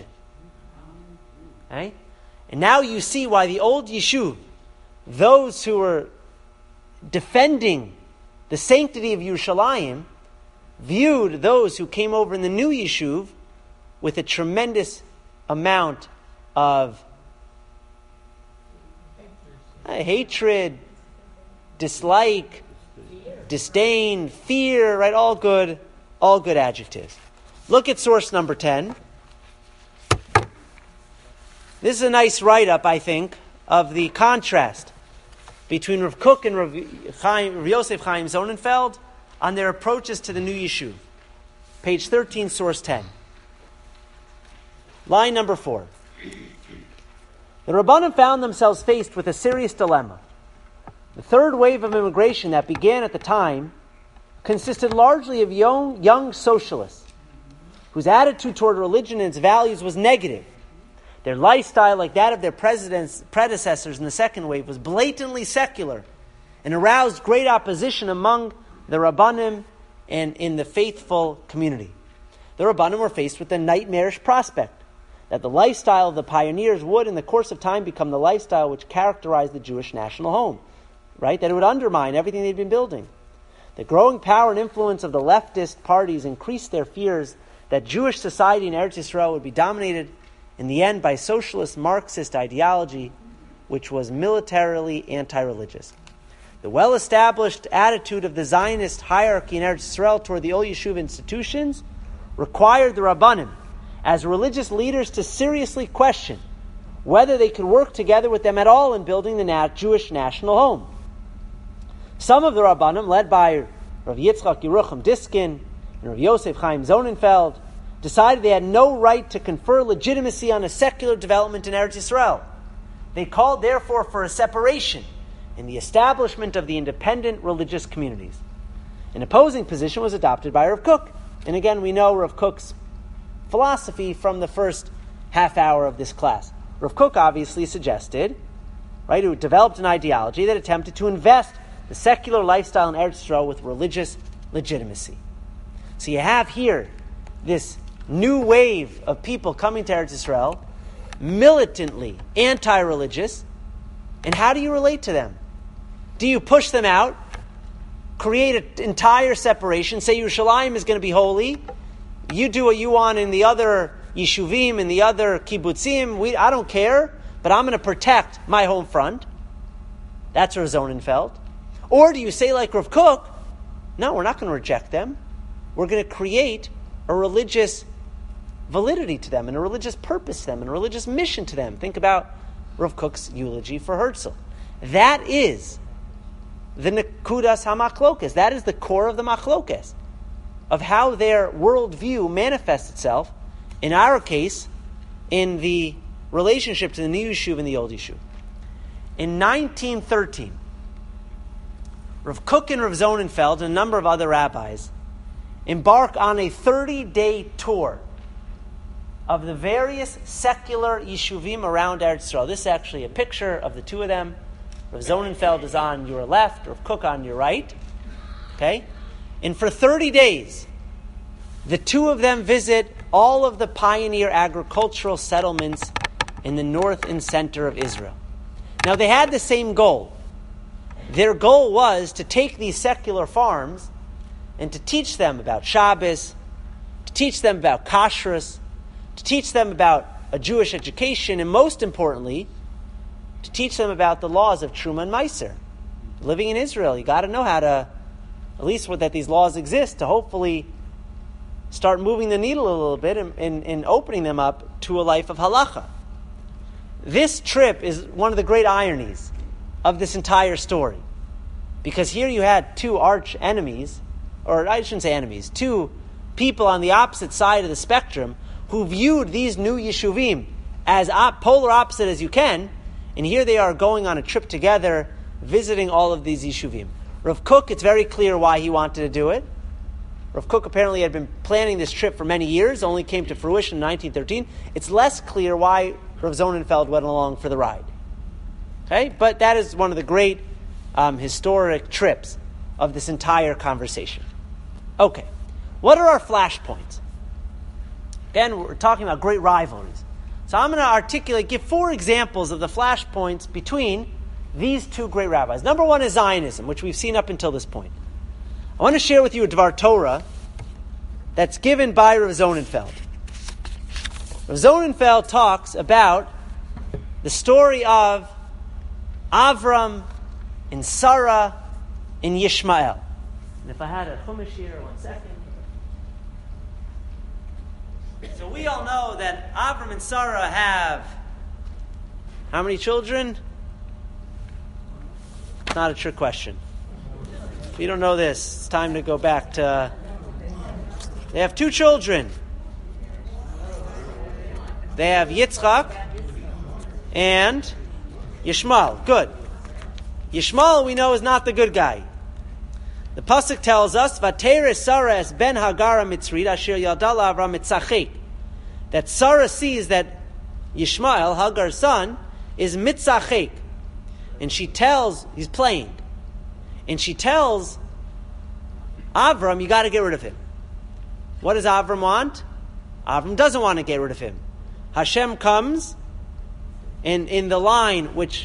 Okay? And now you see why the old Yishuv, those who were defending the sanctity of Yerushalayim, viewed those who came over in the new Yishuv with a tremendous amount of uh, hatred, dislike, disdain, fear, right? All good, all good adjectives. Look at source number ten. This is a nice write-up, I think, of the contrast between Rav Kook and Rav, Chaim, Rav Yosef Chaim Zonenfeld on their approaches to the new Yishuv. Page thirteen, source ten. Line number four. The Rabbanim found themselves faced with a serious dilemma. The third wave of immigration that began at the time consisted largely of young, young socialists whose attitude toward religion and its values was negative. Their lifestyle, like that of their presidents, predecessors in the second wave, was blatantly secular and aroused great opposition among the Rabbanim and in the faithful community. The Rabbanim were faced with the nightmarish prospect that the lifestyle of the pioneers would, in the course of time, become the lifestyle which characterized the Jewish national home. right? That it would undermine everything they'd been building. The growing power and influence of the leftist parties increased their fears that Jewish society in Eretz Yisrael would be dominated in the end by socialist Marxist ideology, which was militarily anti-religious. The well-established attitude of the Zionist hierarchy in Eretz Yisrael toward the old Yeshuv institutions required the Rabbanim, as religious leaders, to seriously question whether they could work together with them at all in building the nat- Jewish national home. Some of the Rabbanim, led by Rav Yitzchak Yerucham Diskin and Rav Yosef Chaim Zonenfeld, decided they had no right to confer legitimacy on a secular development in Eretz Yisrael. They called, therefore, for a separation in the establishment of the independent religious communities. An opposing position was adopted by Rav Kook. And again, we know Rav Kook's philosophy from the first half hour of this class. Rav Kook obviously suggested, right, who developed an ideology that attempted to invest the secular lifestyle in Eretz Yisrael with religious legitimacy. So you have here this new wave of people coming to Eretz Yisrael, militantly anti-religious, and how do you relate to them? Do you push them out, create an entire separation, say Yerushalayim is going to be holy, you do what you want in the other Yeshuvim, in the other Kibbutzim, we, I don't care, but I'm going to protect my home front? That's Rav Zonenfeld. Or do you say like Rav Kook, no, we're not going to reject them. We're going to create a religious validity to them and a religious purpose to them and a religious mission to them. Think about Rav Kook's eulogy for Herzl. That is the Nekudas HaMachlokas. That is the core of the Machlokas, of how their worldview manifests itself, in our case, in the relationship to the new Yeshuv and the old Yeshuv. In nineteen thirteen, Rav Kook and Rav Zonenfeld and a number of other rabbis embark on a thirty-day tour of the various secular Yeshuvim around Eretz Yisrael. This is actually a picture of the two of them. Rav Zonenfeld is on your left, Rav Kook on your right. Okay? And for thirty days, the two of them visit all of the pioneer agricultural settlements in the north and center of Israel. Now, they had the same goal. Their goal was to take these secular farms and to teach them about Shabbos, to teach them about kashrus, to teach them about a Jewish education, and most importantly, to teach them about the laws of Truma and Meiser. Living in Israel, you got to know how to, at least that these laws exist, to hopefully start moving the needle a little bit and, and, and opening them up to a life of halacha. This trip is one of the great ironies of this entire story, because here you had two arch enemies, or I shouldn't say enemies, two people on the opposite side of the spectrum who viewed these new Yeshuvim as op- polar opposite as you can, and here they are going on a trip together, visiting all of these Yeshuvim. Rav Kook, it's very clear why he wanted to do it. Rav Kook apparently had been planning this trip for many years, only came to fruition in nineteen thirteen. It's less clear why Rav Zonenfeld went along for the ride. Okay, but that is one of the great um, historic trips of this entire conversation. Okay, what are our flashpoints? Again, we're talking about great rivalries. So I'm going to articulate, give four examples of the flashpoints between these two great rabbis. Number one is Zionism, which we've seen up until this point. I want to share with you a Dvar Torah that's given by Rav Zonenfeld. Rav Zonenfeld talks about the story of Avram and Sarah and Yishmael. And if I had a chumash here, one second. So we all know that Avram and Sarah have how many children? It's not a trick question. If you don't know this, it's time to go back to... They have two children. They have Yitzchak and Yishmael. Good. Yishmael, we know, is not the good guy. The pasuk tells us, "Vateres Sarah es ben Hagar Mitzrit asher yaldala Avram mitzachek," that Sarah sees that Yishmael, Hagar's son, is mitzachek, and she tells he's playing, and she tells Avram, "You got to get rid of him." What does Avram want? Avram doesn't want to get rid of him. Hashem comes, and in the line which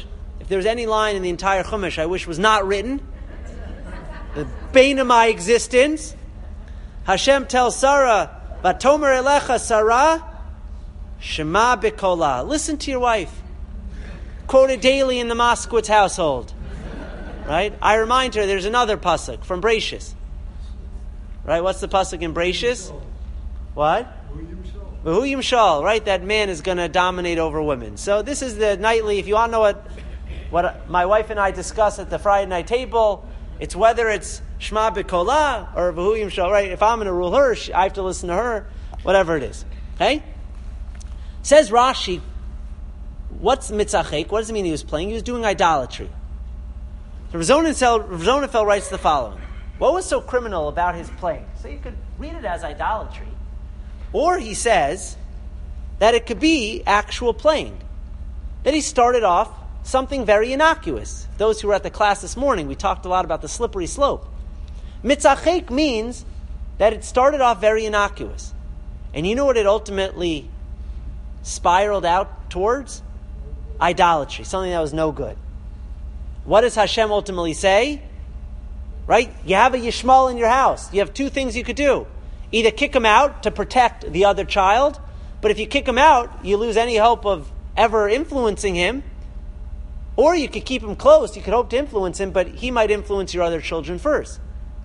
if there's any line in the entire Chumash I wish was not written, the bane of my existence, Hashem tells Sarah, Vatomer elecha Sarah, Shema b'kola. Listen to your wife. Quoted daily in the Moskowitz household. Right? I remind her there's another pasuk from Bereishis. Right? What's the pasuk in Bereishis? What? V'hu yimshal. Right? That man is going to dominate over women. So this is the nightly, if you want to know what, what my wife and I discuss at the Friday night table, it's whether it's Shema b'kola or V'hu yimshal. Right? If I'm going to rule her, I have to listen to her, whatever it is. Okay? Says Rashi, what's mitzachek? What does it mean he was playing? He was doing idolatry. So Rav Zonenfeld writes the following. What was so criminal about his playing? So you could read it as idolatry. Or he says that it could be actual playing. That he started off something very innocuous. Those who were at the class this morning, we talked a lot about the slippery slope. Mitzachek means that it started off very innocuous. And you know what it ultimately spiraled out towards? Idolatry, something that was no good. What does Hashem ultimately say? Right? You have a Yishmael in your house. You have two things you could do. Either kick him out to protect the other child, but if you kick him out, you lose any hope of ever influencing him. Or you could keep him close. You could hope to influence him, but he might influence your other children first.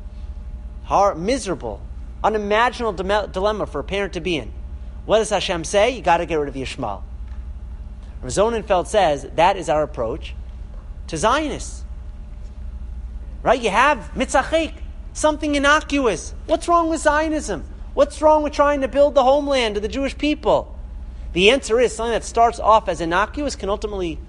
Hard, miserable, unimaginable dim- dilemma for a parent to be in. What does Hashem say? You got to get rid of Yishmael. Rav Zonenfeld says that is our approach to Zionists. Right? You have mitzachek, something innocuous. What's wrong with Zionism? What's wrong with trying to build the homeland of the Jewish people? The answer is something that starts off as innocuous can ultimately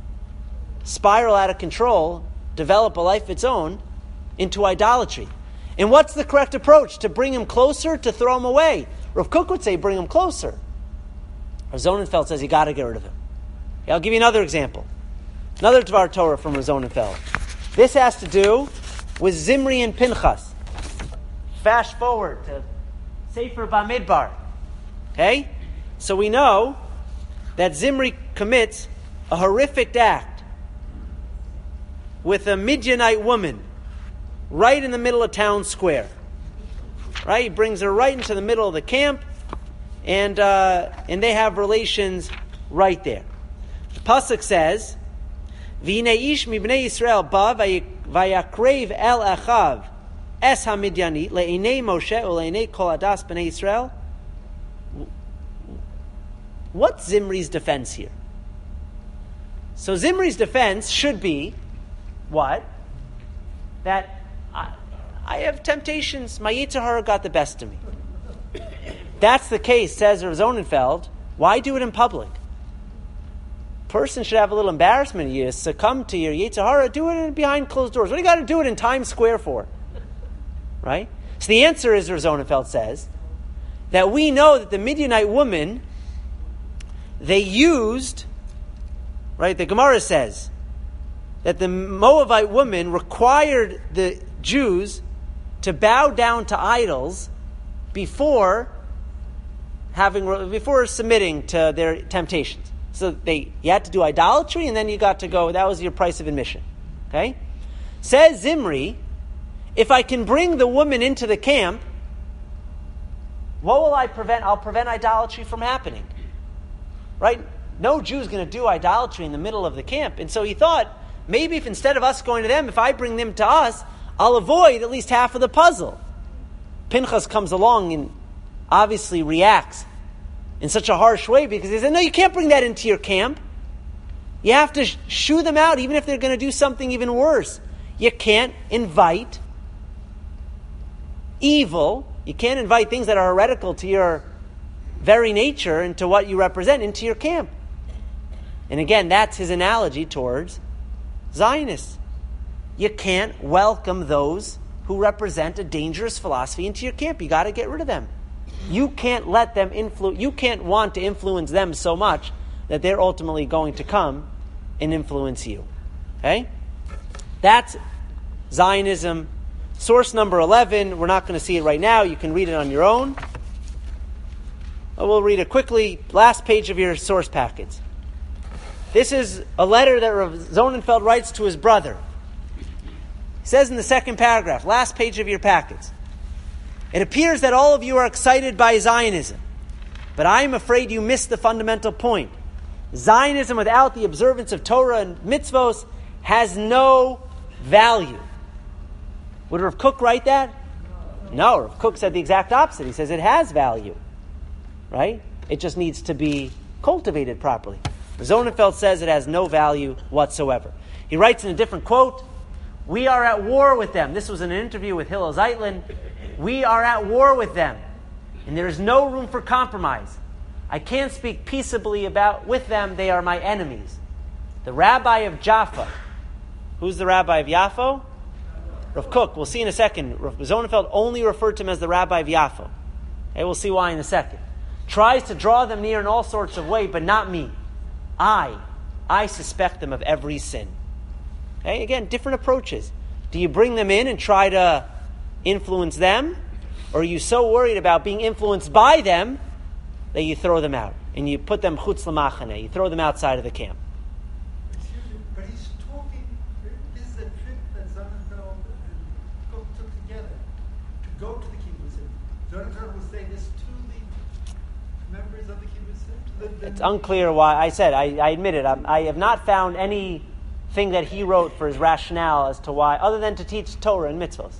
spiral out of control, develop a life of its own, into idolatry. And what's the correct approach? To bring him closer, to throw him away? Rav Kook would say bring him closer. Rav Zonenfeld says you got to get rid of him. Okay, I'll give you another example. Another Dvar Torah from Rav Zonenfeld. This has to do with Zimri and Pinchas. Fast forward to Sefer Bamidbar. Okay? So we know that Zimri commits a horrific act with a Midianite woman right in the middle of town square. Right? He brings her right into the middle of the camp, and uh, and they have relations right there. The pasuk says, "V'hinei ish mibnei Yisrael ba vayakrev el achav es hamidyanit le'inei Moshe ule'inei kol adas bnei Yisrael." What's Zimri's defense here? So Zimri's defense should be what? That I, I have temptations. My Yetzer Hara got the best of me. That's the case, says Rav Zonenfeld. Why do it in public? Person should have a little embarrassment. You succumb to your Yetzer Hara, do it behind closed doors. What do you got to do it in Times Square for? Right? So the answer is, Rav Zonenfeld says, that we know that the Midianite woman, they used, right, the Gemara says, that the Moabite woman required the Jews to bow down to idols before having before submitting to their temptations. So they you had to do idolatry, and then you got to go. That was your price of admission. Okay, says Zimri, if I can bring the woman into the camp, what will I prevent? I'll prevent idolatry from happening. Right? No Jew's going to do idolatry in the middle of the camp, and so he thought maybe if instead of us going to them, if I bring them to us, I'll avoid at least half of the puzzle. Pinchas comes along and obviously reacts in such a harsh way because he said, no, you can't bring that into your camp. You have to sh- shoo them out even if they're going to do something even worse. You can't invite evil. You can't invite things that are heretical to your very nature and to what you represent into your camp. And again, that's his analogy towards Zionists. You can't welcome those who represent a dangerous philosophy into your camp. You got to get rid of them. You can't let them influence. You can't want to influence them so much that they're ultimately going to come and influence you. Okay? That's Zionism. Source number eleven. We're not going to see it right now. You can read it on your own. We'll read it quickly. Last page of your source packets. This is a letter that Rav Zonenfeld writes to his brother. He says in the second paragraph, last page of your packets, "It appears that all of you are excited by Zionism, but I am afraid you missed the fundamental point. Zionism without the observance of Torah and mitzvos has no value." Would Rav Kook write that? No, Rav Kook said the exact opposite. He says it has value, right? It just needs to be cultivated properly. Zonenfeld says it has no value whatsoever. He writes in a different quote, "We are at war with them." This was in an interview with Hillel Zeitlin. "We are at war with them, and there is no room for compromise. I can't speak peaceably about with them. They are my enemies." The rabbi of Jaffa. Who's the rabbi of Yafo? Rav Kook. We'll see in a second. Rav Zonenfeld only referred to him as the rabbi of Yafo. Okay, we'll see why in a second. Tries to draw them near in all sorts of ways, but not me. I, I suspect them of every sin. Okay, again, different approaches. Do you bring them in and try to influence them? Or are you so worried about being influenced by them that you throw them out and you put them chutz l'machane, you throw them outside of the camp? Excuse me, but he's talking, this is a trip that Zonenfeld and Kook took together to go to the kibbutzim. Zonenfeld was saying this to the members of the kibbutzim. The, the It's unclear why. I said, I, I admit it, I'm, I have not found anything that he wrote for his rationale as to why, other than to teach Torah and mitzvahs.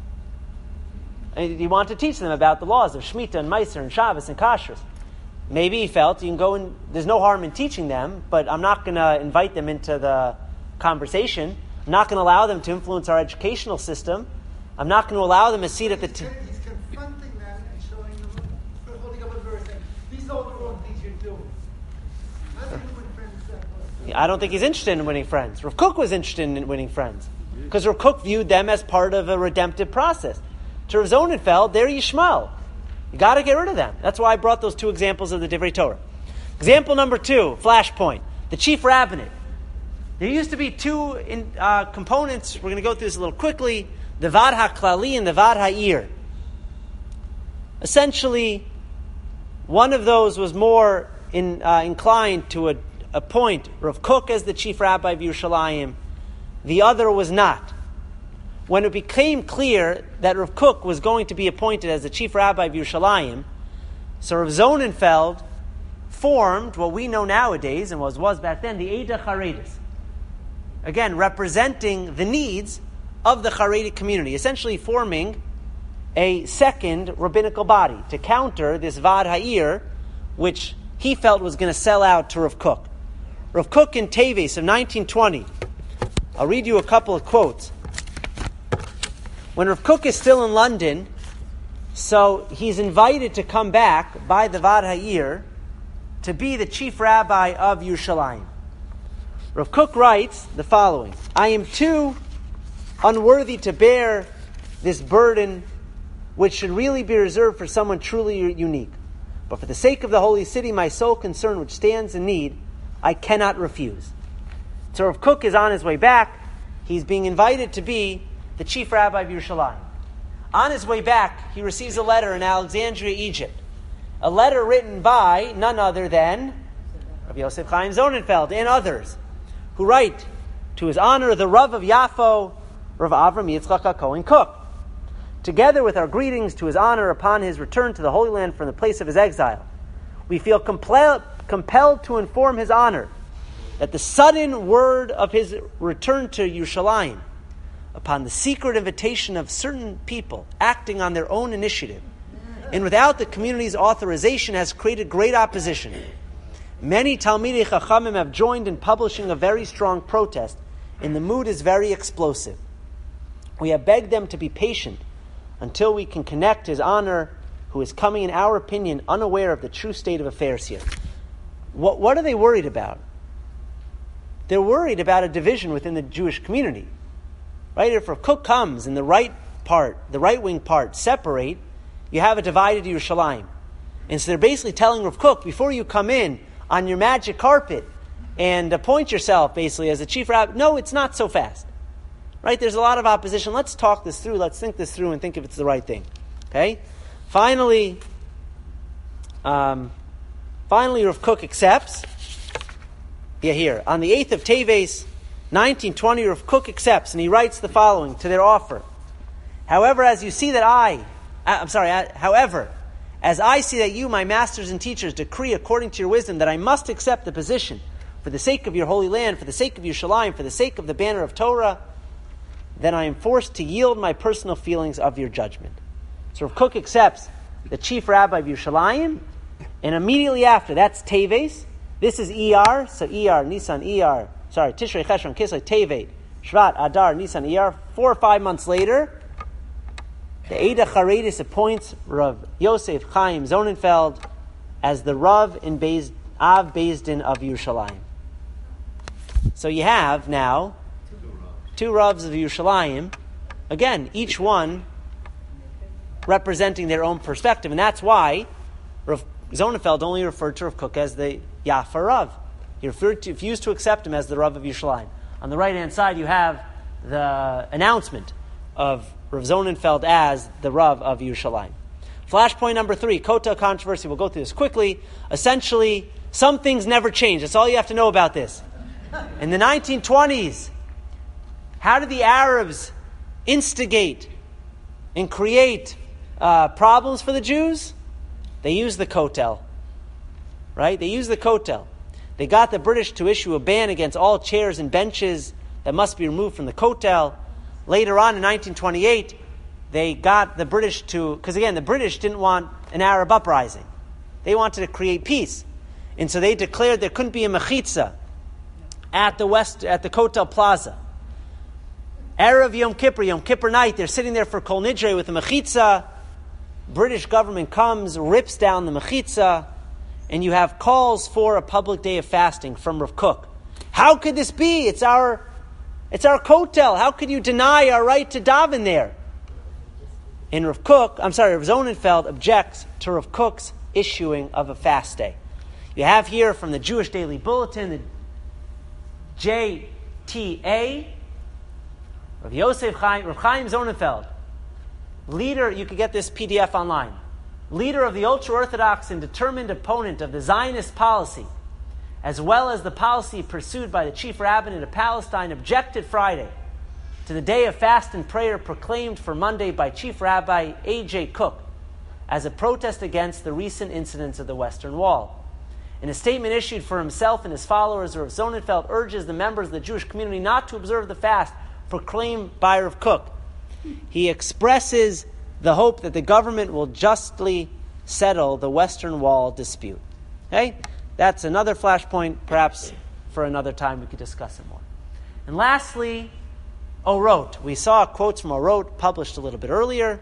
And he wanted to teach them about the laws of Shemitah and Meiser and Shabbos and Kashrus. Maybe he felt you can go and there's no harm in teaching them, but I'm not going to invite them into the conversation. I'm not going to allow them to influence our educational system. I'm not going to allow them a seat at the table. He's confronting them and showing them, holding up a verse saying, these are the wrong things you're doing. How do you win friends that way? I don't think he's interested in winning friends. Rav Kook was interested in winning friends because Rav Kook viewed them as part of a redemptive process. To Rav Zonenfeld, they're Yishmael. You got to get rid of them. That's why I brought those two examples of the Divrei Torah. Example number two, flashpoint, the chief rabbinate. There used to be two in, uh, components. We're going to go through this a little quickly. The Vad HaKlali and the Vad HaIr. Essentially, one of those was more in, uh, inclined to a, appoint Rav Kook as the chief rabbi of Yerushalayim. The other was not. When it became clear that Rav Kook was going to be appointed as the chief rabbi of Yerushalayim, so Rav Zonenfeld formed what we know nowadays, and was, was back then, the Eidah Charedis. Again, representing the needs of the Haredi community, essentially forming a second rabbinical body to counter this Vad Ha'ir, which he felt was going to sell out to Rav Kook. Rav Kook in Teves of nineteen twenty. I'll read you a couple of quotes. When Rav Kook is still in London, so he's invited to come back by the Vad Ha'ir to be the chief rabbi of Yerushalayim. Rav Kook writes the following: I am too unworthy to bear this burden, which should really be reserved for someone truly unique. But for the sake of the holy city, my sole concern, which stands in need, I cannot refuse. So Rav Kook is on his way back. He's being invited to be the chief rabbi of Yerushalayim. On his way back, he receives a letter in Alexandria, Egypt. A letter written by none other than Rav Yosef Chaim Zonenfeld and others, who write to his honor the Rav of Yafo, Rav Avram Yitzchak HaKohen Kook. Together with our greetings to his honor upon his return to the Holy Land from the place of his exile, we feel compelled, compelled to inform his honor that the sudden word of his return to Yerushalayim, upon the secret invitation of certain people acting on their own initiative, and without the community's authorization, has created great opposition. Many Talmidei Chachamim have joined in publishing a very strong protest, and the mood is very explosive. We have begged them to be patient until we can connect his honor, who is coming, in our opinion, unaware of the true state of affairs here. What, what are they worried about? They're worried about a division within the Jewish community. Right? If Rav Kook comes and the right part, the right-wing part, separate, you have a divided Yerushalayim. And so they're basically telling Rav Kook, before you come in on your magic carpet and appoint yourself basically as the chief rabbi, no, it's not so fast. Right? There's a lot of opposition. Let's talk this through. Let's think this through and think if it's the right thing. Okay? Finally, um, finally Rav Kook accepts. Yeah, here. On the eighth of Teves, nineteen twenty, Rav Kook accepts, and he writes the following to their offer. However, as you see that I, I'm sorry, however, as I see that you, my masters and teachers, decree according to your wisdom that I must accept the position for the sake of your holy land, for the sake of Yerushalayim, for the sake of the banner of Torah, then I am forced to yield my personal feelings of your judgment. So Rav Kook accepts the chief rabbi of Yerushalayim, and immediately after, that's Teves. This is Iyar, so Iyar, Nisan, Iyar, sorry, Tishrei, Cheshvan, Kislev, Tevet, Shvat, Adar, Nisan, Iyar. Four or five months later, the Eida Charedis appoints Rav Yosef Chaim Zonenfeld as the Rav in Beis, Av Beis Din of Yerushalayim. So you have now two Ravs of Yerushalayim, again, each one representing their own perspective, and that's why Rav Zonenfeld only referred to Rav Kook as the Yafa Rav. He referred to, refused to accept him as the Rav of Yerushalayim. On the right-hand side, you have the announcement of Rav Zonenfeld as the Rav of Yerushalayim. Flashpoint number three, Kotel controversy. We'll go through this quickly. Essentially, some things never change. That's all you have to know about this. In the nineteen twenties, how did the Arabs instigate and create uh, problems for the Jews? They used the Kotel. Right? They used the Kotel. They got the British to issue a ban against all chairs and benches that must be removed from the Kotel. Later on in nineteen twenty-eight, they got the British to, because again, the British didn't want an Arab uprising. They wanted to create peace. And so they declared there couldn't be a mechitza at the west, at the Kotel Plaza. Erev Yom Kippur, Yom Kippur night, they're sitting there for Kol Nidre with the mechitza. British government comes, rips down the mechitza, and you have calls for a public day of fasting from Rav Kook. How could this be? It's our It's our Kotel. How could you deny our right to daven there? And Rav Kook, I'm sorry, Rav Zonenfeld objects to Rav Kook's issuing of a fast day. You have here from the Jewish Daily Bulletin, the J T A, Rav Yosef Chaim, Rav Chaim Zonenfeld, leader, you could get this P D F online, leader of the ultra-Orthodox and determined opponent of the Zionist policy, as well as the policy pursued by the chief rabbinate of Palestine, objected Friday to the day of fast and prayer proclaimed for Monday by Chief Rabbi A J Kook as a protest against the recent incidents of the Western Wall. In a statement issued for himself and his followers, Rav Zonenfeld urges the members of the Jewish community not to observe the fast proclaimed by Rav Kook. He expresses the hope that the government will justly settle the Western Wall dispute. Okay? That's another flashpoint. Perhaps for another time we could discuss it more. And lastly, Orot. We saw quotes from Orot published a little bit earlier.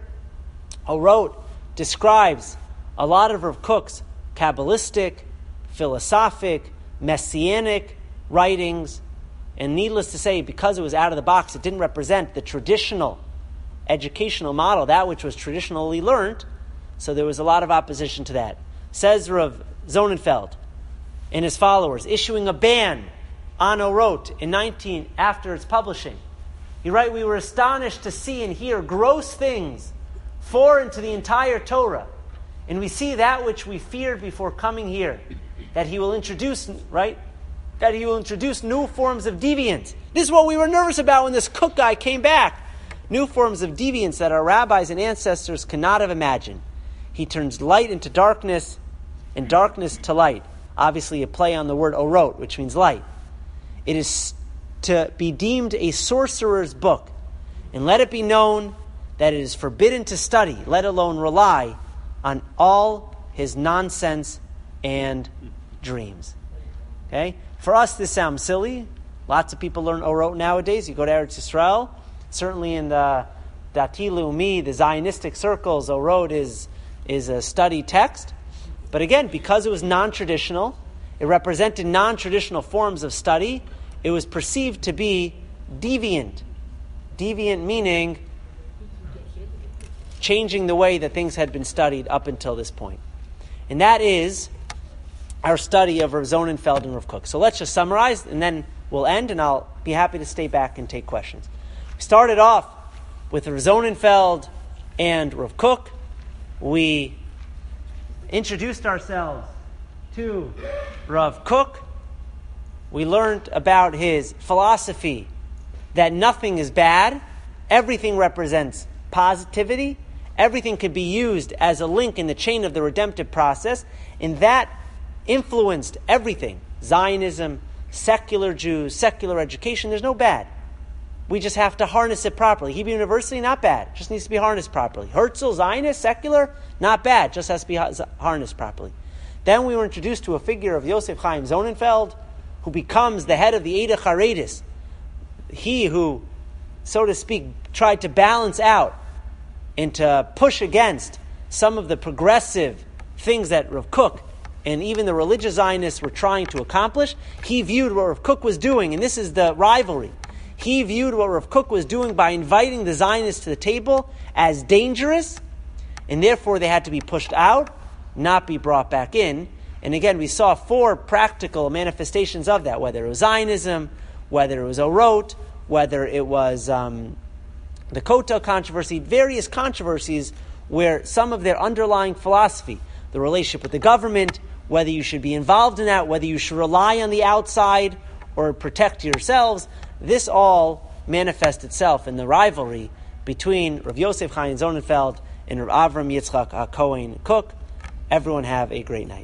Orot describes a lot of Rav Kook's Kabbalistic, philosophic, messianic writings, and needless to say, because it was out of the box, it didn't represent the traditional educational model, that which was traditionally learned, so there was a lot of opposition to that. Says Rav Zonenfeld and his followers, issuing a ban on Orot in nineteen after its publishing. He writes, we were astonished to see and hear gross things foreign to the entire Torah, and we see that which we feared before coming here, that he will introduce, right? That he will introduce new forms of deviance. This is what we were nervous about when this Kook guy came back. New forms of deviance that our rabbis and ancestors cannot have imagined. He turns light into darkness and darkness to light. Obviously a play on the word orot, which means light. It is to be deemed a sorcerer's book. And let it be known that it is forbidden to study, let alone rely on all his nonsense and dreams. Okay? For us, this sounds silly. Lots of people learn Orot nowadays. You go to Eretz Yisrael, certainly in the Dati Leumi, the Zionistic circles, Orot is, is a study text. But again, because it was non-traditional, it represented non-traditional forms of study, it was perceived to be deviant. Deviant meaning changing the way that things had been studied up until this point. And that is our study of Rav Zonenfeld and Rav Kook. So let's just summarize, and then we'll end, and I'll be happy to stay back and take questions. We started off with Rav Zonenfeld and Rav Kook. We introduced ourselves to Rav Kook, we learned about his philosophy that nothing is bad, everything represents positivity, everything could be used as a link in the chain of the redemptive process, and that influenced everything. Zionism, secular Jews, secular education, there's no bad. We just have to harness it properly. Hebrew University, not bad. Just needs to be harnessed properly. Herzl, Zionist, secular, not bad. Just has to be harnessed properly. Then we were introduced to a figure of Yosef Chaim Sonnenfeld, who becomes the head of the Eidah Charedis. He who, so to speak, tried to balance out and to push against some of the progressive things that Rav Kook and even the religious Zionists were trying to accomplish. He viewed what Rav Kook was doing, and this is the rivalry. He viewed what Rav Kook was doing by inviting the Zionists to the table as dangerous, and therefore they had to be pushed out, not be brought back in. And again, we saw four practical manifestations of that, whether it was Zionism, whether it was Orot, whether it was um, the Kotel controversy, various controversies where some of their underlying philosophy, the relationship with the government, whether you should be involved in that, whether you should rely on the outside or protect yourselves, this all manifests itself in the rivalry between Rav Yosef Chaim Sonnenfeld and Rav Avram Yitzchak HaKohen Kook. Everyone have a great night.